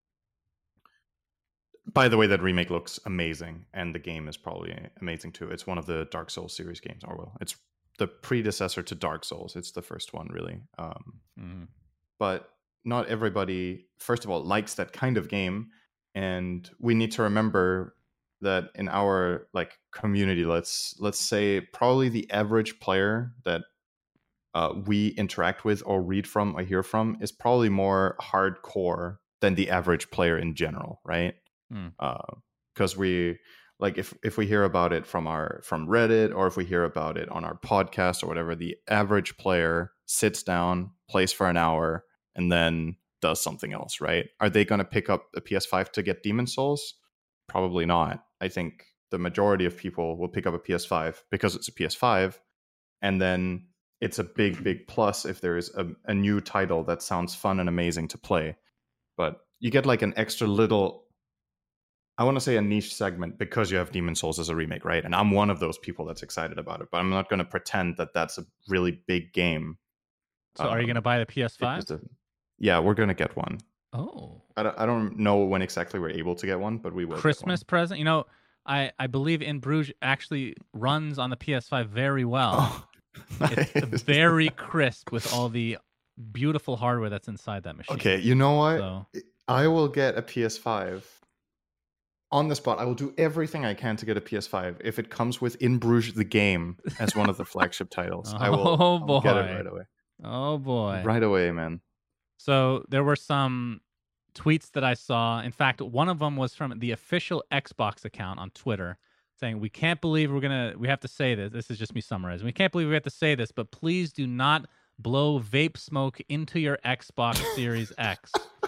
By the way, that remake looks amazing, and the game is probably amazing too. It's one of the Dark Souls series games, or well, it's the predecessor to Dark Souls. It's the first one, really. But not everybody, first of all, likes that kind of game, and we need to remember that in our like community, let's say probably the average player that we interact with or read from or hear from is probably more hardcore than the average player in general, right? Because we like if we hear about it from Reddit, or if we hear about it on our podcast or whatever, the average player sits down, plays for an hour, and then does something else, right? Are they going to pick up a PS5 to get Demon's Souls? Probably not. I think the majority of people will pick up a PS5 because it's a PS5, and then it's a big plus if there is a new title that sounds fun and amazing to play. But you get like an extra little, I want to say a niche segment because you have Demon's Souls as a remake, right? And I'm one of those people that's excited about it, but I'm not going to pretend that that's a really big game. So are you going to buy the PS5? Yeah, we're going to get one. Oh. I don't know when exactly we're able to get one, but we will. Christmas present? You know, I believe In Bruges actually runs on the PS5 very well. Oh, nice. It's very crisp with all the beautiful hardware that's inside that machine. Okay, you know what? So, I will get a PS5 on the spot, I will do everything I can to get a PS5 if it comes with In Bruges the game as one of the flagship titles. I'll get it right away. Oh boy. Right away, man. So there were some tweets that I saw. In fact, one of them was from the official Xbox account on Twitter saying, "We can't believe we have to say this. This is just me summarizing. We can't believe we have to say this, but please do not blow vape smoke into your Xbox Series X."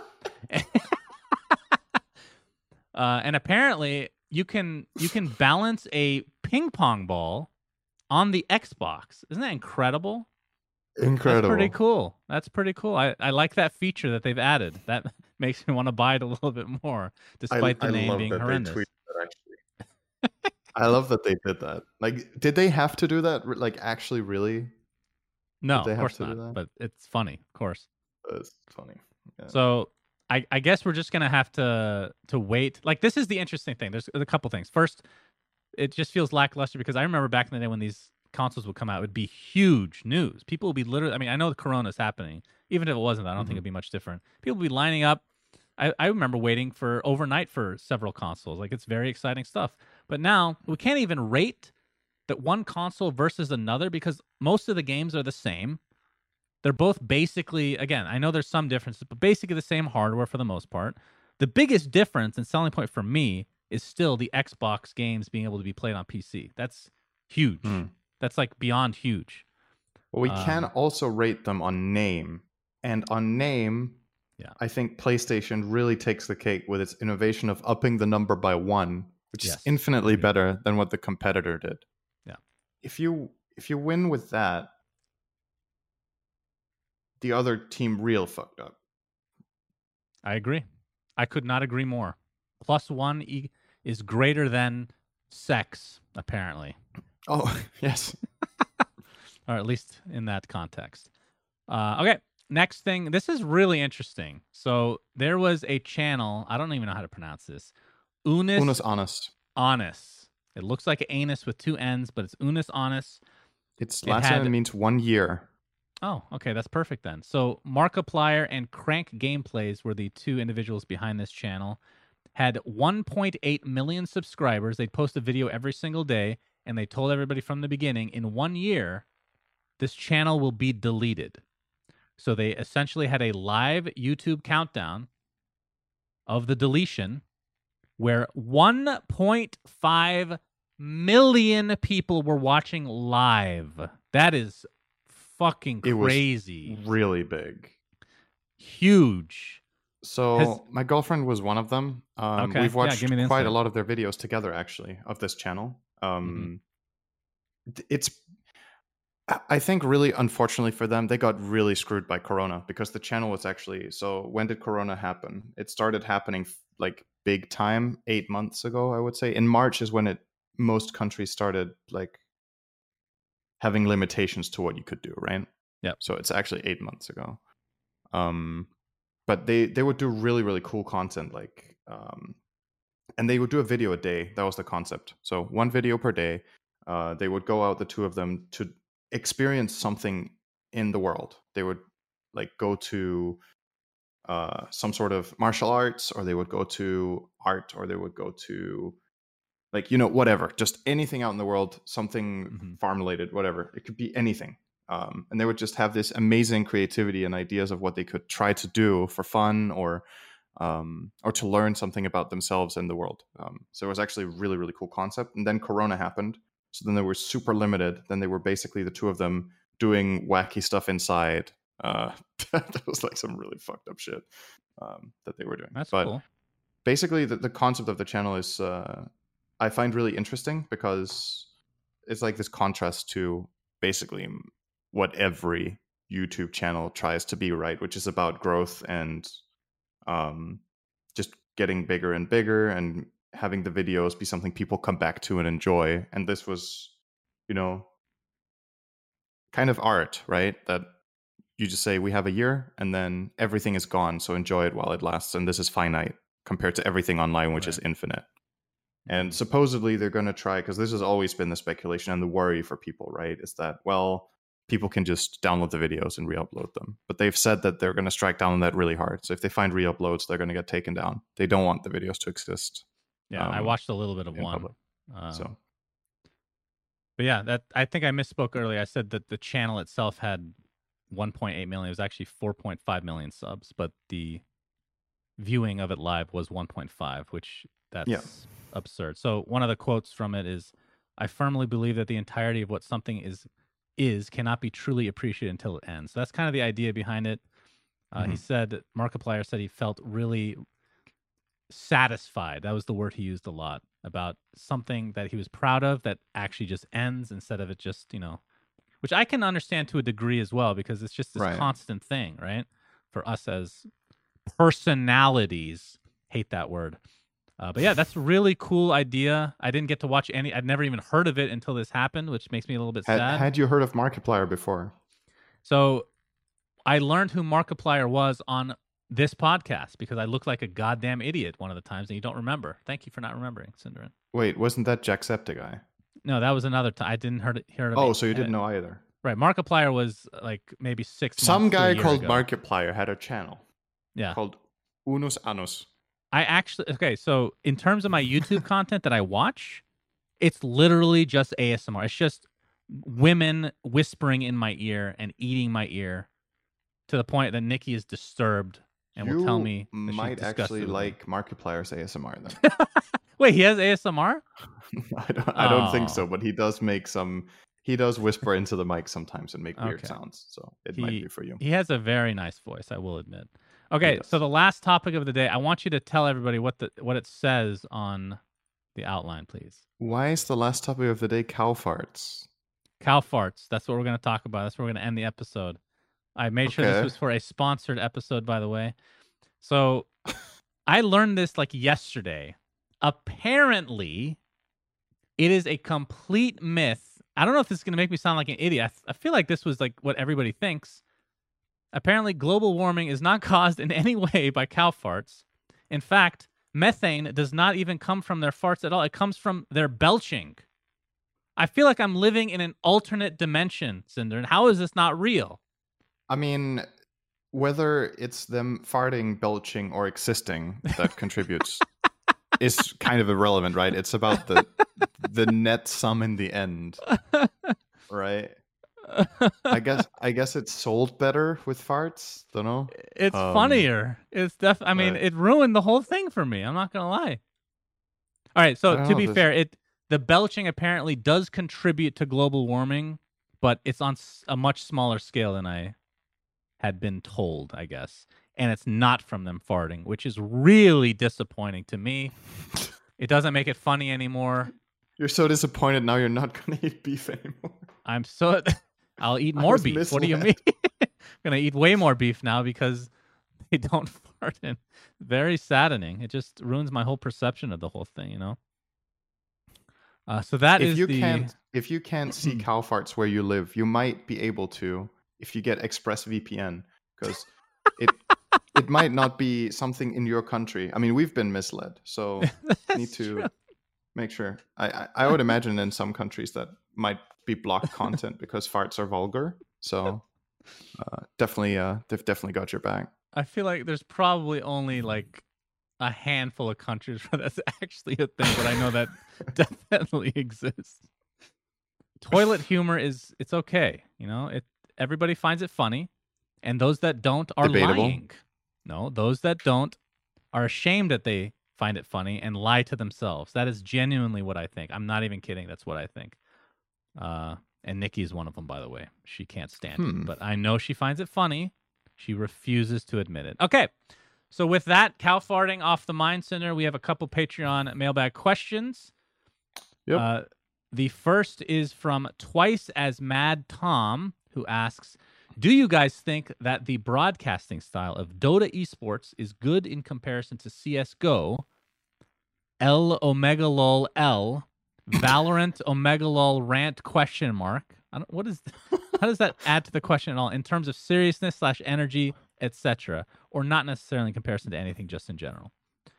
And apparently you can balance a ping pong ball on the Xbox. Isn't that incredible? Incredible. That's pretty cool. That's pretty cool. I like that feature that they've added. That makes me want to buy it a little bit more, despite the name being horrendous. I love that they did that. Like, did they have to do that? Like, actually, really? No, of course not. But it's funny, of course. It's funny. Yeah. So I guess we're just gonna have to wait. Like, this is the interesting thing. There's a couple things. First, it just feels lackluster because I remember back in the day when these consoles would come out, it would be huge news. People would be literally, I mean, I know the Corona's happening. Even if it wasn't, I don't think it'd be much different. People would be lining up. I remember waiting for overnight for several consoles. Like, it's very exciting stuff. But now we can't even rate that one console versus another because most of the games are the same. They're both basically, again, I know there's some differences, but basically the same hardware for the most part. The biggest difference and selling point for me is still the Xbox games being able to be played on PC. That's huge. That's like beyond huge. Well, we can also rate them on name. And on name, I think PlayStation really takes the cake with its innovation of upping the number by 1, which is infinitely better than what the competitor did. Yeah. If you win with that, the other team real fucked up. I agree. I could not agree more. +1 is greater than sex, apparently. Oh, yes. Or at least in that context. Okay, next thing. This is really interesting. So there was a channel. I don't even know how to pronounce this. Unus Annus. It looks like anus with 2 N's, but it's Unus Annus. Its last name means 1 year. Oh, okay. That's perfect then. So Markiplier and Crank Gameplays were the 2 individuals behind this channel. Had 1.8 million subscribers. They'd post a video every single day, and they told everybody from the beginning, in 1 year, this channel will be deleted. So they essentially had a live YouTube countdown of the deletion where 1.5 million people were watching live. That is fucking crazy. It was really big. Huge. So my girlfriend was one of them. We've watched quite a lot of their videos together, actually, of this channel. It's, I think, really unfortunately for them, they got really screwed by Corona because the channel was actually, so when did Corona happen? It started happening like big time 8 months ago, I would say. In March is when most countries started like having limitations to what you could do, right? Yeah. So it's actually 8 months ago. But they would do really, really cool content, like, and they would do a video a day. That was the concept. So 1 video per day. They would go out, the 2 of them, to experience something in the world. They would like go to some sort of martial arts, or they would go to art, or they would go to like, whatever, just anything out in the world, something farm related, whatever. It could be anything. And they would just have this amazing creativity and ideas of what they could try to do for fun or to learn something about themselves and the world. So it was actually a really, really cool concept. And then Corona happened. So then they were super limited. Then they were basically the 2 of them doing wacky stuff inside. That was like some really fucked up shit that they were doing. That's cool. Basically, the concept of the channel is I find really interesting because it's like this contrast to basically what every YouTube channel tries to be, right? Which is about growth and just getting bigger and bigger and having the videos be something people come back to and enjoy. And this was, kind of art, right? That you just say, we have a year and then everything is gone. So enjoy it while it lasts. And this is finite compared to everything online, which is infinite. And supposedly they're going to try, because this has always been the speculation and the worry for people, right? Is that, well, people can just download the videos and re-upload them. But they've said that they're going to strike down on that really hard. So if they find re-uploads, they're going to get taken down. They don't want the videos to exist. Yeah, I watched a little bit of in one. public. So But yeah, that I think I misspoke earlier. I said that the channel itself had 1.8 million. It was actually 4.5 million subs, but the viewing of it live was 1.5, which that's absurd. So one of the quotes from it is, "I firmly believe that the entirety of what something is cannot be truly appreciated until it ends." So that's kind of the idea behind it. He said, Markiplier said he felt really satisfied. That was the word he used a lot, about something that he was proud of that actually just ends instead of it just, which I can understand to a degree as well, because it's just this constant thing, right? For us as personalities, hate that word. But yeah, that's a really cool idea. I didn't get to watch any. I'd never even heard of it until this happened, which makes me a little bit sad. Had you heard of Markiplier before? So I learned who Markiplier was on this podcast because I looked like a goddamn idiot one of the times, and you don't remember. Thank you for not remembering, Cinderin. Wait, wasn't that Jacksepticeye? No, that was another time. I didn't hear of Oh, it. so you didn't know either. Right. Markiplier was like maybe 6 months. Some guy to a year called ago. Markiplier had a channel. Yeah. Called Unus Annus. So in terms of my YouTube content that I watch, it's literally just ASMR. It's just women whispering in my ear and eating my ear, to the point that Nikki is disturbed and will tell me that might she's disgusted actually with me. like Markiplier's ASMR then. Wait, he has ASMR? I don't think so, but he does make some. He does whisper into the mic sometimes and make weird Okay. sounds, so it might be for you. He has a very nice voice, I will admit. Okay, so the last topic of the day, I want you to tell everybody what it says on the outline, please. Why is the last topic of the day cow farts? Cow farts. That's what we're going to talk about. That's where we're going to end the episode. I made sure this was for a sponsored episode, by the way. So I learned this like yesterday. Apparently, it is a complete myth. I don't know if this is going to make me sound like an idiot. I feel like this was like what everybody thinks. Apparently, global warming is not caused in any way by cow farts. In fact, methane does not even come from their farts at all. It comes from their belching. I feel like I'm living in an alternate dimension, Cinder. And how is this not real? I mean, whether it's them farting, belching, or existing that contributes is kind of irrelevant, right? It's about the net sum in the end, right? I guess it's sold better with farts. Don't know. It's funnier. It's I mean, it ruined the whole thing for me. I'm not gonna lie. All right, so to be fair, the belching apparently does contribute to global warming, but it's on a much smaller scale than I had been told, I guess. And it's not from them farting, which is really disappointing to me. It doesn't make it funny anymore. You're so disappointed now you're not going to eat beef anymore. I'll eat more beef. Misled. What do you mean? I'm going to eat way more beef now because they don't fart in. Very saddening. It just ruins my whole perception of the whole thing, you know? So that if you can't see cow farts where you live, you might be able to if you get ExpressVPN, because it might not be something in your country. I mean, we've been misled, so need to make sure. I would imagine in some countries that might be blocked content because farts are vulgar. So definitely, they've definitely got your back. I feel like there's probably only like a handful of countries where that's actually a thing, but I know that definitely exists. Toilet humor it's okay, you know. Everybody finds it funny, and those that don't are lying. No, those that don't are ashamed that they find it funny and lie to themselves. That is genuinely what I think. I'm not even kidding. That's what I think. And Nikki is one of them, by the way. She can't stand it, but I know she finds it funny. She refuses to admit it. Okay. So with that, cow farting off the Mind Center, we have a couple Patreon mailbag questions. Yep. The first is from Twice as Mad Tom, who asks, do you guys think that the broadcasting style of Dota esports is good in comparison to CSGO, L Omega Lol L, Valorant Omega Lol Rant question mark? How does that add to the question at all in terms of seriousness / energy, etc., or not necessarily in comparison to anything, just in general?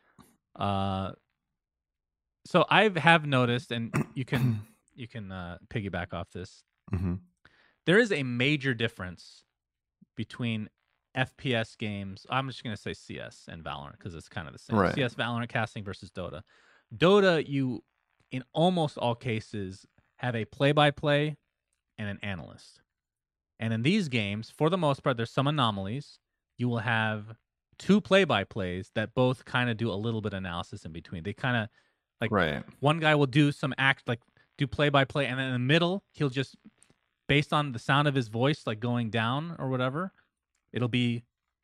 So I have noticed, and you can piggyback off this. Mm-hmm. There is a major difference between FPS games. I'm just going to say CS and Valorant because it's kind of the same. Right. CS Valorant casting versus Dota. Dota, you in almost all cases have a play-by-play and an analyst. And in these games, for the most part, there's some anomalies. You will have two play-by-plays that both kind of do a little bit of analysis in between. They kind of like Right. one guy will do some do play-by-play, and then in the middle, he'll just, based on the sound of his voice, like going down or whatever, it'll be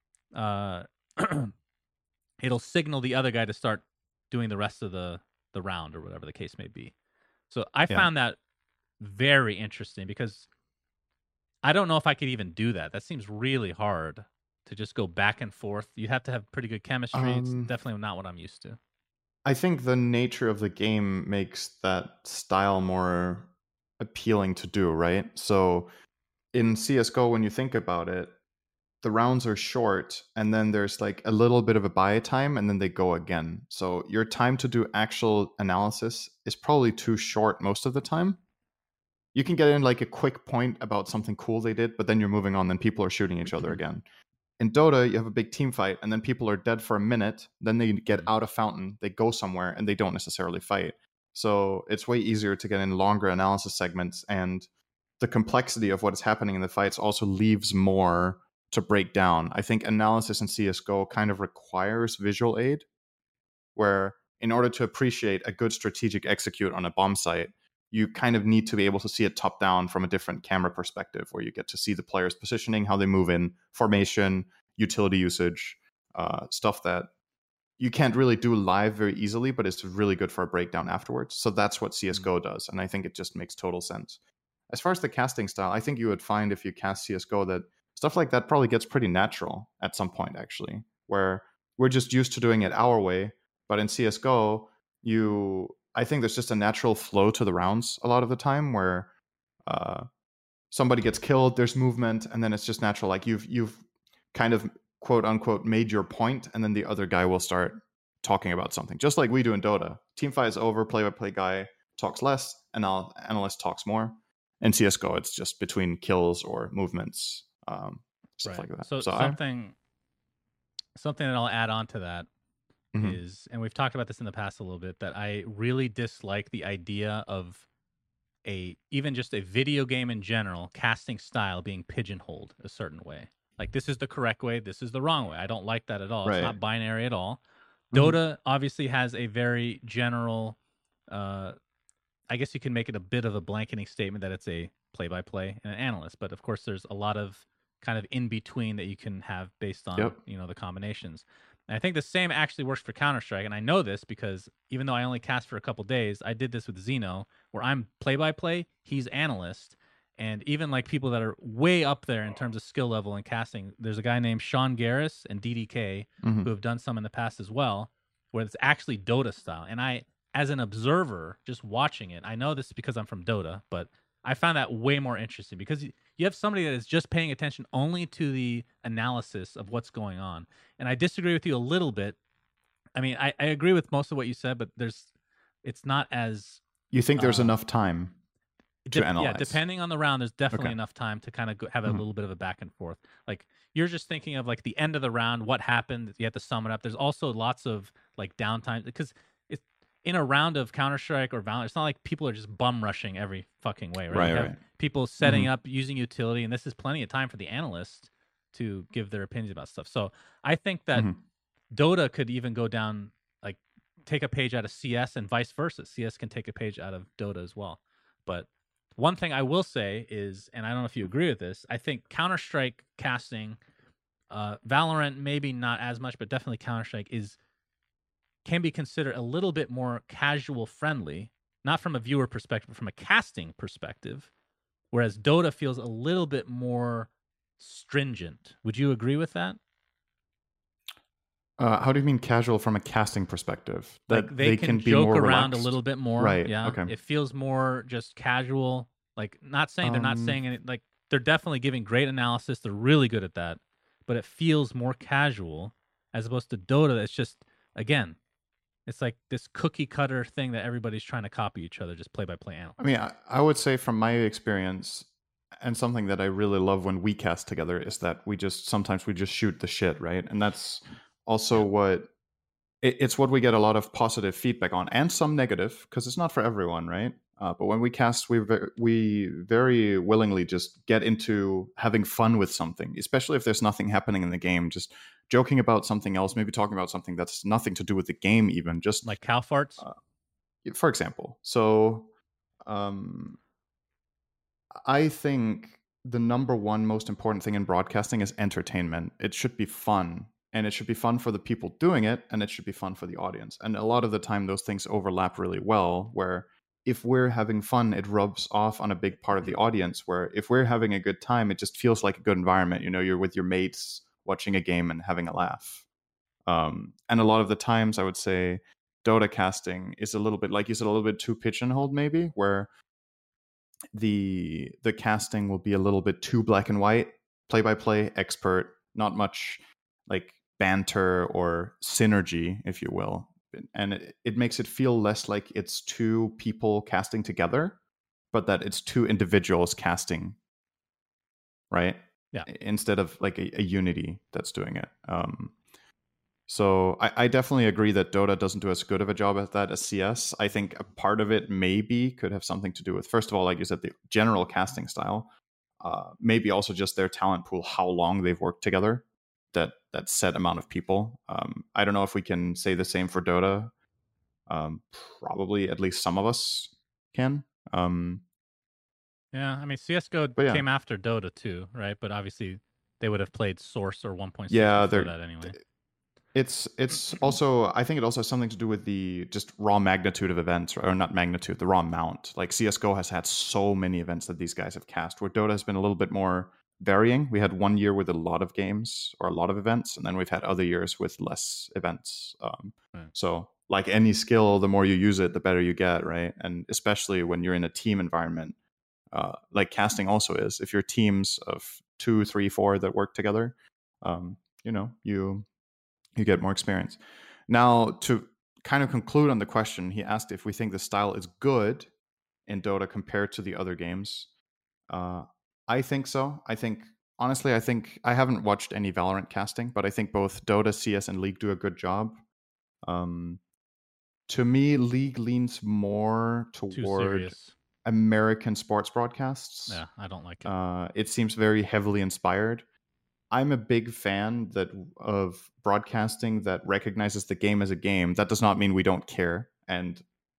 it'll signal the other guy to start doing the rest of the round or whatever the case may be. So I found that very interesting because I don't know if I could even do that. That seems really hard to just go back and forth. You have to have pretty good chemistry. It's definitely not what I'm used to. I think the nature of the game makes that style more appealing to do, right? So in CSGO, when you think about it, the rounds are short and then there's like a little bit of a buy time and then they go again. So your time to do actual analysis is probably too short most of the time. You can get in like a quick point about something cool they did, but then you're moving on, then people are shooting each other again. In Dota, you have a big team fight and then people are dead for a minute, then they get out of fountain, they go somewhere and they don't necessarily fight. So it's way easier to get in longer analysis segments, and the complexity of what is happening in the fights also leaves more to break down. I think analysis in CSGO kind of requires visual aid, where in order to appreciate a good strategic execute on a bomb site, you kind of need to be able to see it top down from a different camera perspective, where you get to see the players positioning, how they move in, formation, utility usage, stuff that you can't really do live very easily, but it's really good for a breakdown afterwards. So that's what CSGO does, and I think it just makes total sense. As far as the casting style, I think you would find if you cast CSGO that stuff like that probably gets pretty natural at some point, actually, where we're just used to doing it our way. But in CSGO, I think there's just a natural flow to the rounds a lot of the time, where somebody gets killed, there's movement, and then it's just natural. Like you've kind of quote unquote made your point, and then the other guy will start talking about something, just like we do in Dota. Team fight is over, play-by-play guy talks less, and analyst talks more. In CSGO, it's just between kills or movements, stuff like that. So something that I'll add on to that is, and we've talked about this in the past a little bit, that I really dislike the idea of even just a video game in general casting style being pigeonholed a certain way. Like, this is the correct way, this is the wrong way. I don't like that at all. Right. It's not binary at all. Dota obviously has a very general, I guess you can make it a bit of a blanketing statement that it's a play-by-play and an analyst, but of course there's a lot of kind of in between that you can have based on the combinations. And I think the same actually works for Counter-Strike, and I know this because even though I only cast for a couple days, I did this with Xeno, where I'm play-by-play, he's analyst, and even like people that are way up there in terms of skill level and casting, there's a guy named Sean Garris and DDK who have done some in the past as well, where it's actually Dota style. And I, as an observer, just watching it, I know this is because I'm from Dota, but I found that way more interesting because you have somebody that is just paying attention only to the analysis of what's going on. And I disagree with you a little bit. I mean, I agree with most of what you said, but it's not as... You think there's enough time to analyze? Yeah, depending on the round, there's definitely enough time to kind of have a little bit of a back and forth. Like, you're just thinking of like the end of the round, what happened, you have to sum it up. There's also lots of like downtime because in a round of Counter-Strike or Valorant, it's not like people are just bum rushing every fucking way, right? You have people setting up, using utility, and this is plenty of time for the analyst to give their opinions about stuff. So I think that Dota could even go down, like take a page out of CS and vice versa. CS can take a page out of Dota as well. But one thing I will say is, and I don't know if you agree with this, I think Counter-Strike casting, Valorant maybe not as much, but definitely Counter-Strike can be considered a little bit more casual friendly, not from a viewer perspective, but from a casting perspective, whereas Dota feels a little bit more stringent. Would you agree with that? How do you mean casual from a casting perspective? That like they can be joke more around relaxed? a little bit more. Right. Yeah. Okay. It feels more just casual. Like, not saying they're not saying it. Like, they're definitely giving great analysis. They're really good at that. But it feels more casual as opposed to Dota. That's just, again, it's like this cookie cutter thing that everybody's trying to copy each other, just play-by-play analysis. I mean, I would say from my experience, and something that I really love when we cast together, is that sometimes we just shoot the shit, right? And that's also what it's what we get a lot of positive feedback on, and some negative, because it's not for everyone, right? But when we cast, we very willingly just get into having fun with something, especially if there's nothing happening in the game. Just joking about something else, maybe talking about something that's nothing to do with the game, even just Like cow farts, for example. So, I think the number one most important thing in broadcasting is entertainment. It should be fun, and it should be fun for the people doing it, and it should be fun for the audience. And a lot of the time, those things overlap really well, where if we're having fun, it rubs off on a big part of the audience, where if we're having a good time, it just feels like a good environment. You know, you're with your mates watching a game and having a laugh. And a lot of the times, I would say Dota casting is a little bit, like you said, a little bit too pigeonholed, maybe, where the casting will be a little bit too black and white, play by play, expert, not much like banter or synergy, if you will. And it makes it feel less like it's two people casting together, but that it's two individuals casting, right? Yeah. Instead of like a unity that's doing it. So I definitely agree that Dota doesn't do as good of a job at that as CS. I think a part of it maybe could have something to do with, first of all, like you said, the general casting style. Maybe also just their talent pool, how long they've worked together, that set amount of people. I don't know if we can say the same for Dota. Probably at least some of us can. Yeah, I mean CS:GO came after Dota too, right? But obviously they would have played Source or 1.6 before that anyway. It's also, I think it also has something to do with the just raw magnitude of events, or not magnitude, the raw amount. Like CSGO has had so many events that these guys have cast, where Dota has been a little bit more varying. We had 1 year with a lot of games or a lot of events, and then we've had other years with less events. So like any skill, the more you use it, the better you get, right? And especially when you're in a team environment, like casting also is. If you're teams of 2, 3, 4 that work together, you get more experience. Now, to kind of conclude on the question, he asked if we think the style is good in Dota compared to the other games. I think so. Honestly, I haven't watched any Valorant casting, but I think both Dota, CS, and League do a good job. To me, League leans more toward American sports broadcasts. Yeah, I don't like it. It seems very heavily inspired. I'm a big fan of broadcasting that recognizes the game as a game. That does not mean we don't care and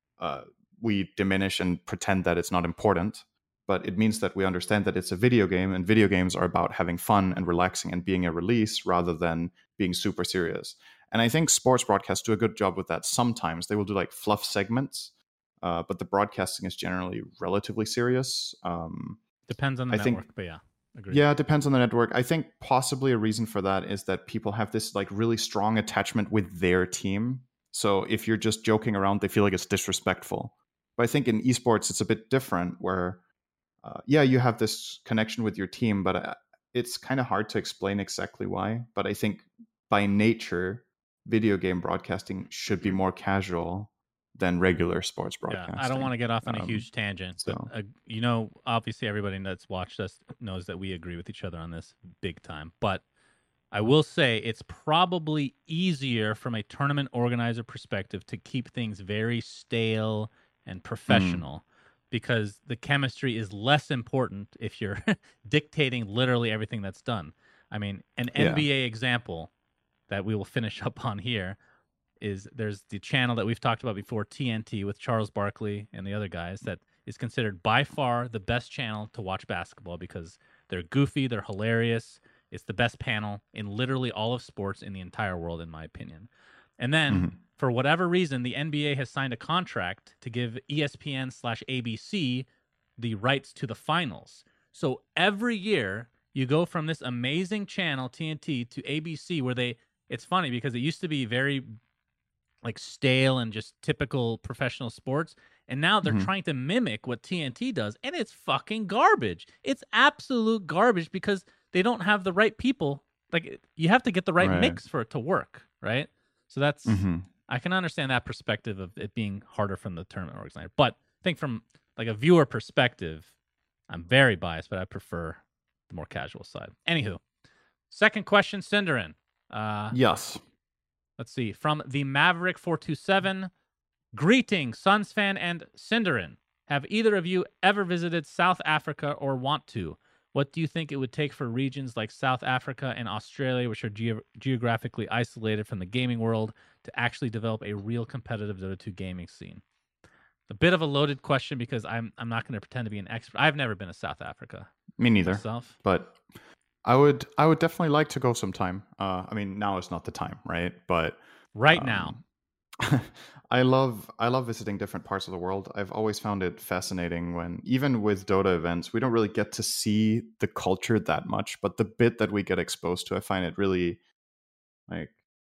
we diminish and pretend that it's not important, but it means that we understand that it's a video game, and video games are about having fun and relaxing and being a release rather than being super serious. And I think sports broadcasts do a good job with that. Sometimes they will do like fluff segments, but the broadcasting is generally relatively serious. Depends on the network, but yeah. Agreed. Yeah, it depends on the network. I think possibly a reason for that is that people have this like really strong attachment with their team. So if you're just joking around, they feel like it's disrespectful. But I think in esports, it's a bit different where, you have this connection with your team, but it's kind of hard to explain exactly why. But I think by nature, video game broadcasting should be more casual than regular sports broadcasting. Yeah, I don't want to get off on a huge tangent, but obviously everybody that's watched us knows that we agree with each other on this big time. But I will say it's probably easier from a tournament organizer perspective to keep things very stale and professional because the chemistry is less important if you're dictating literally everything that's done. I mean, an NBA example that we will finish up on here is there's the channel that we've talked about before, TNT, with Charles Barkley and the other guys, that is considered by far the best channel to watch basketball because they're goofy, they're hilarious. It's the best panel in literally all of sports in the entire world, in my opinion. And then, for whatever reason, the NBA has signed a contract to give ESPN/ABC the rights to the finals. So every year, you go from this amazing channel, TNT, to ABC, where it's funny because it used to be very like stale and just typical professional sports. And now they're trying to mimic what TNT does. And it's fucking garbage. It's absolute garbage because they don't have the right people. Like you have to get the right mix for it to work. Right. So that's, I can understand that perspective of it being harder from the tournament organizer. But I think from like a viewer perspective, I'm very biased, but I prefer the more casual side. Anywho, second question, Cinderin. Yes. Let's see. From the Maverick 427, greetings, Suns fan and Cinderin. Have either of you ever visited South Africa or want to? What do you think it would take for regions like South Africa and Australia, which are geographically isolated from the gaming world, to actually develop a real competitive Dota 2 gaming scene? A bit of a loaded question because I'm not going to pretend to be an expert. I've never been to South Africa. Me neither. Myself. But I would definitely like to go sometime. I mean, now is not the time, right? But now. I love visiting different parts of the world. I've always found it fascinating when, even with Dota events, we don't really get to see the culture that much, but the bit that we get exposed to, I find it really like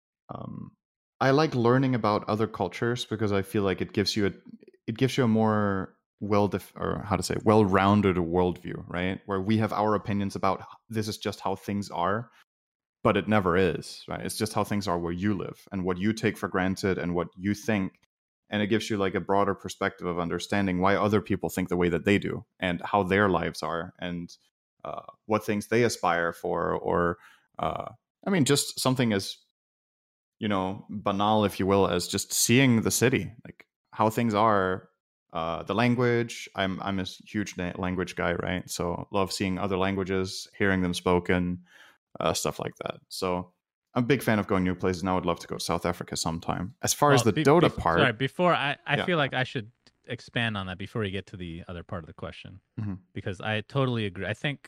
I like learning about other cultures because I feel like it gives you a more well-rounded worldview, right? Where we have our opinions about this is just how things are, but it never is, right? It's just how things are where you live and what you take for granted and what you think. And it gives you like a broader perspective of understanding why other people think the way that they do and how their lives are and what things they aspire for. Or, I mean, just something as, banal, if you will, as just seeing the city, like how things are, the language. I'm a huge language guy, right? So love seeing other languages, hearing them spoken, stuff like that. So I'm a big fan of going new places, and I would love to go to South Africa sometime. As far as the Dota part... Sorry, before I feel like I should expand on that before we get to the other part of the question, because I totally agree. I think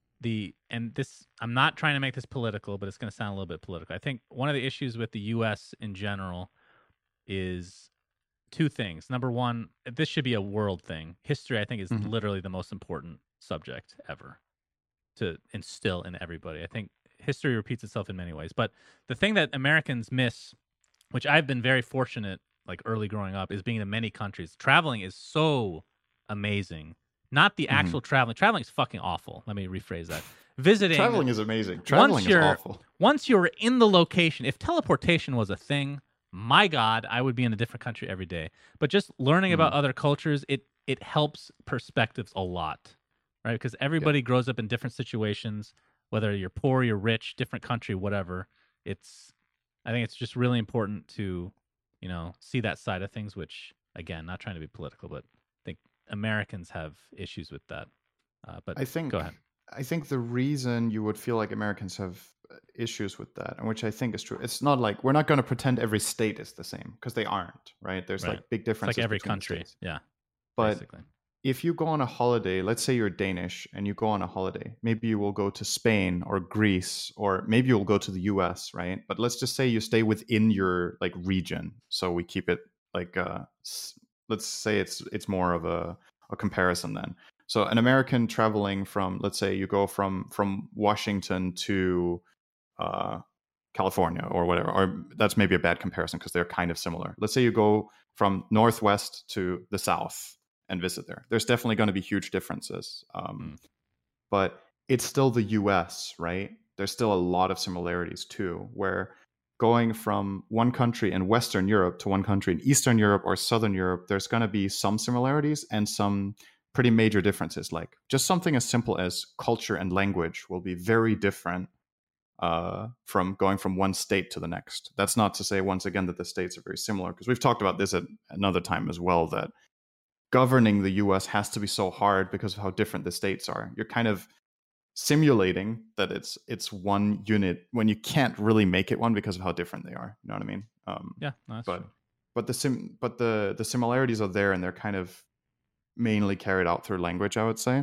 I'm not trying to make this political, but it's going to sound a little bit political. I think one of the issues with the U.S. in general is two things. Number one, this should be a world thing. History, I think, is literally the most important subject ever to instill in everybody. I think history repeats itself in many ways. But the thing that Americans miss, which I've been very fortunate, like early growing up, is being in many countries. Traveling is so amazing. Not the actual traveling. Traveling is fucking awful. Let me rephrase that. Visiting. Traveling is amazing. Traveling is awful. Once you're in the location, if teleportation was a thing, my God, I would be in a different country every day. But just learning about other cultures, it helps perspectives a lot, right? Because everybody grows up in different situations, whether you're poor, you're rich, different country, whatever. I think it's just really important to, see that side of things, which, again, not trying to be political, but I think Americans have issues with that. But go ahead. I think the reason you would feel like Americans have issues with that, and which I think is true, it's not like we're not going to pretend every state is the same, because they aren't, right? There's like big differences. It's like every country, yeah. But basically, if you go on a holiday, let's say you're Danish and you go on a holiday, maybe you will go to Spain or Greece, or maybe you'll go to the US, right? But let's just say you stay within your like region. So we keep it like, let's say it's more of a comparison then. So an American traveling from, let's say you go from Washington to California or whatever, or that's maybe a bad comparison because they're kind of similar. Let's say you go from Northwest to the South and visit there. There's definitely going to be huge differences. But it's still the US, right? There's still a lot of similarities too, where going from one country in Western Europe to one country in Eastern Europe or Southern Europe, there's going to be some similarities and some pretty major differences. Like just something as simple as culture and language will be very different from going from one state to the next. That's not to say, once again, that the states are very similar, because we've talked about this at another time as well, that governing the US has to be so hard because of how different the states are. You're kind of simulating that it's one unit when you can't really make it one because of how different they are. You know what I mean? Yeah, no, that's true. But the similarities are there, and they're kind of mainly carried out through language, I would say.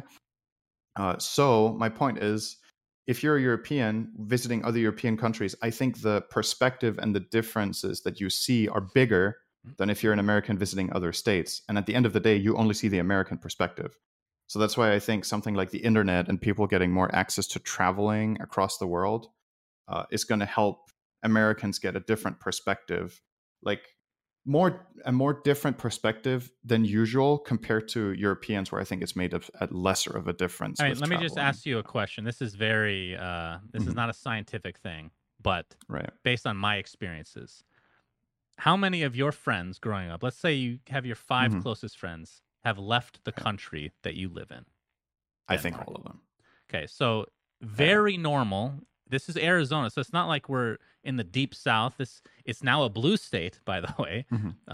So my point is, if you're a European visiting other European countries, I think the perspective and the differences that you see are bigger than if you're an American visiting other states. And at the end of the day, you only see the American perspective. So that's why I think something like the internet and people getting more access to traveling across the world is going to help Americans get a different perspective, like a more different perspective than usual compared to Europeans, where I think it's made at lesser of a difference. All right, let me just ask you a question. This is very, this is not a scientific thing, but based on my experiences, how many of your friends growing up, let's say you have your 5 closest friends, have left the country that you live in? I think all of them. Okay, so very normal. This is Arizona, so it's not like we're in the deep south. It's now a blue state, by the way.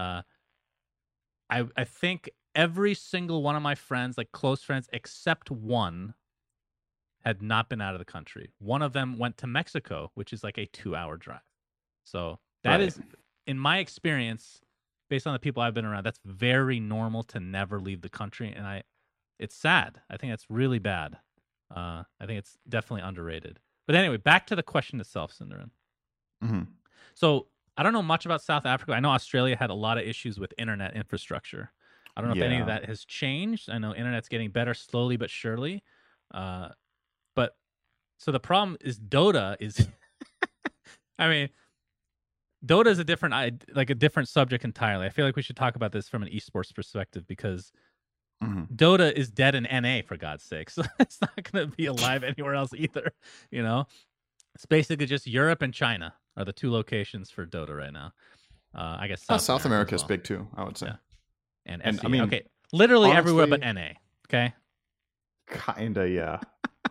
I think every single one of my friends, like close friends, except one, had not been out of the country. One of them went to Mexico, which is like a 2-hour drive. So that is, in my experience, based on the people I've been around, that's very normal to never leave the country. And it's sad. I think that's really bad. I think it's definitely underrated. But anyway, back to the question itself, Cinderin. So I don't know much about South Africa. I know Australia had a lot of issues with internet infrastructure. I don't know if any of that has changed. I know internet's getting better slowly but surely. But so the problem is Dota is, I mean, Dota is a different subject entirely. I feel like we should talk about this from an esports perspective because Dota is dead in NA, for God's sake. So it's not going to be alive anywhere else either. You know, it's basically just Europe and China are the two locations for Dota right now. I guess South America is big too, I would say. Yeah. And I mean, okay, literally honestly, everywhere but NA. Okay. Kinda, yeah.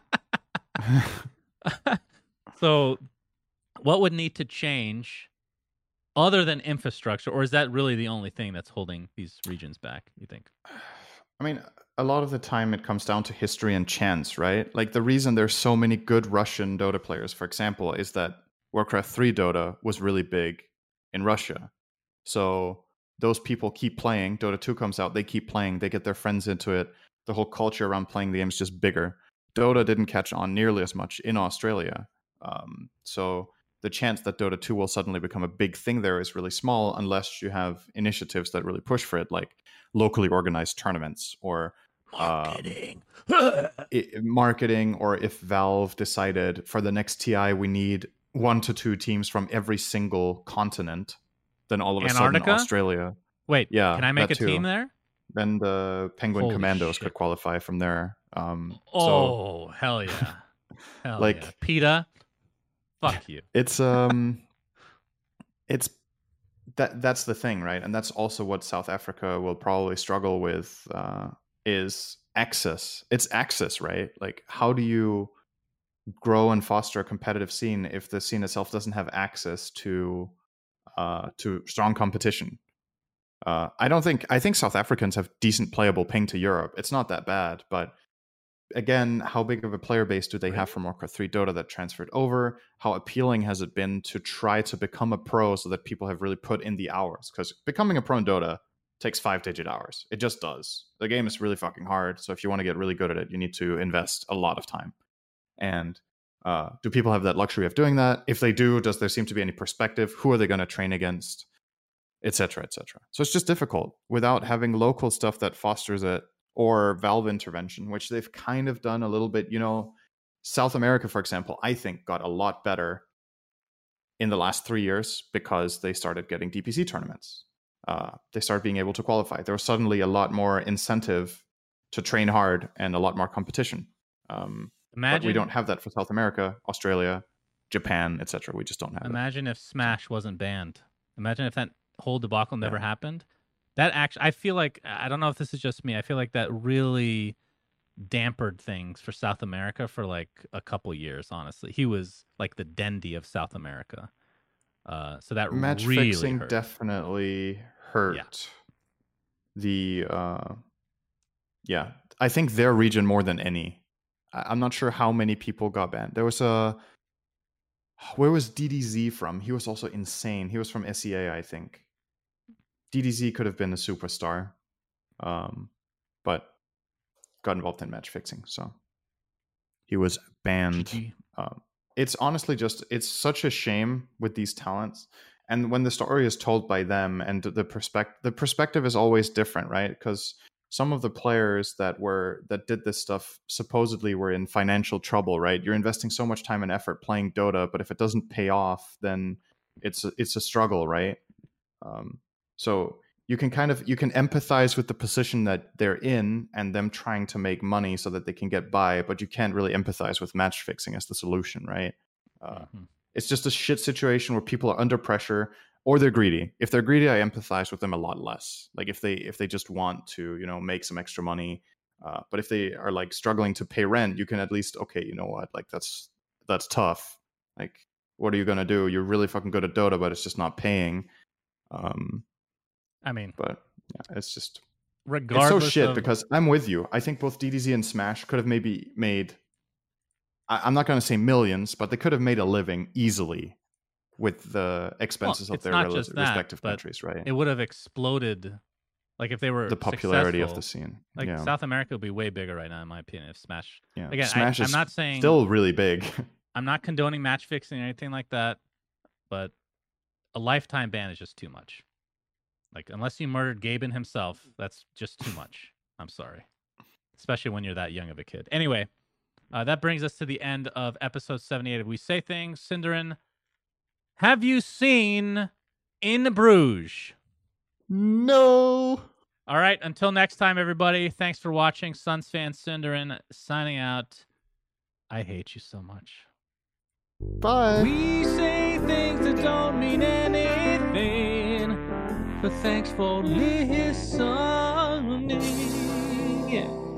So, what would need to change other than infrastructure, or is that really the only thing that's holding these regions back, you think? I mean, a lot of the time it comes down to history and chance, right? Like the reason there's so many good Russian Dota players, for example, is that Warcraft 3 Dota was really big in Russia. So those people keep playing. Dota 2 comes out, they keep playing, they get their friends into it. The whole culture around playing the game is just bigger. Dota didn't catch on nearly as much in Australia. So the chance that Dota 2 will suddenly become a big thing there is really small unless you have initiatives that really push for it, like locally organized tournaments or marketing, or if Valve decided for the next TI we need 1 to 2 teams from every single continent, then all of a sudden Australia. Wait, yeah, can I make a team there? Then the Penguin Commandos could qualify from there. Hell yeah. Hell like yeah. PETA, fuck you. It's that's the thing, right? And that's also what South Africa will probably struggle with, is access. It's access, right? Like, how do you grow and foster a competitive scene if the scene itself doesn't have access to strong competition? I think South Africans have decent playable ping to Europe. It's not that bad, but again, how big of a player base do they have from Warcraft 3 Dota that transferred over? How appealing has it been to try to become a pro so that people have really put in the hours? Because becoming a pro in Dota takes 5-digit hours. It just does. The game is really fucking hard. So if you want to get really good at it, you need to invest a lot of time. And do people have that luxury of doing that? If they do, does there seem to be any perspective? Who are they going to train against? Etc. etc. So it's just difficult without having local stuff that fosters it, or Valve intervention, which they've kind of done a little bit. You know, South America, for example, I think got a lot better in the last 3 years because they started getting DPC tournaments. They started being able to qualify. There was suddenly a lot more incentive to train hard and a lot more competition. But we don't have that for South America, Australia, Japan, etc. We just don't have it. Imagine if Smash wasn't banned. Imagine if that whole debacle never happened. That actually, I feel like, I don't know if this is just me, I feel like that really dampened things for South America for like a couple years, honestly. He was like the Dendy of South America. So that match really fixing hurt. Definitely hurt the I think their region more than any. I'm not sure how many people got banned. There was where was DDZ from? He was also insane. He was from SEA, I think. DDZ could have been a superstar, but got involved in match fixing, so he was banned. It's honestly it's such a shame with these talents, and when the story is told by them, and the perspective is always different, right? Because some of the players that did this stuff supposedly were in financial trouble, right? You're investing so much time and effort playing Dota, but if it doesn't pay off, then it's a struggle, right? So you can empathize with the position that they're in and them trying to make money so that they can get by, but you can't really empathize with match fixing as the solution, right? It's just a shit situation where people are under pressure or they're greedy. If they're greedy, I empathize with them a lot less. Like if they just want to, make some extra money. But if they are like struggling to pay rent, you can at least, okay, you know what? Like that's tough. Like, what are you gonna do? You're really fucking good at Dota, but it's just not paying. I mean, but yeah, it's just regardless. It's so shit of... because I'm with you. I think both DDZ and Smash could have maybe made. I'm not gonna say millions, but they could have made a living easily with the expenses of their respective countries, right? It would have exploded. Like if they were the popularity of the successful. scene. Like yeah. South America would be way bigger right now, in my opinion. If Smash, yeah, again, Smash I'm not saying still really big. I'm not condoning match fixing or anything like that, but a lifetime ban is just too much. Like unless you murdered Gaben himself, that's just too much. I'm sorry, especially when you're that young of a kid. Anyway, that brings us to the end of episode 78 of We Say Things. Synderen, have you seen In Bruges? No. All right, until next time, everybody. Thanks for watching. Suns fan Synderen signing out. I hate you so much. Bye. We say things that don't mean anything, but thanks for listening. Yeah.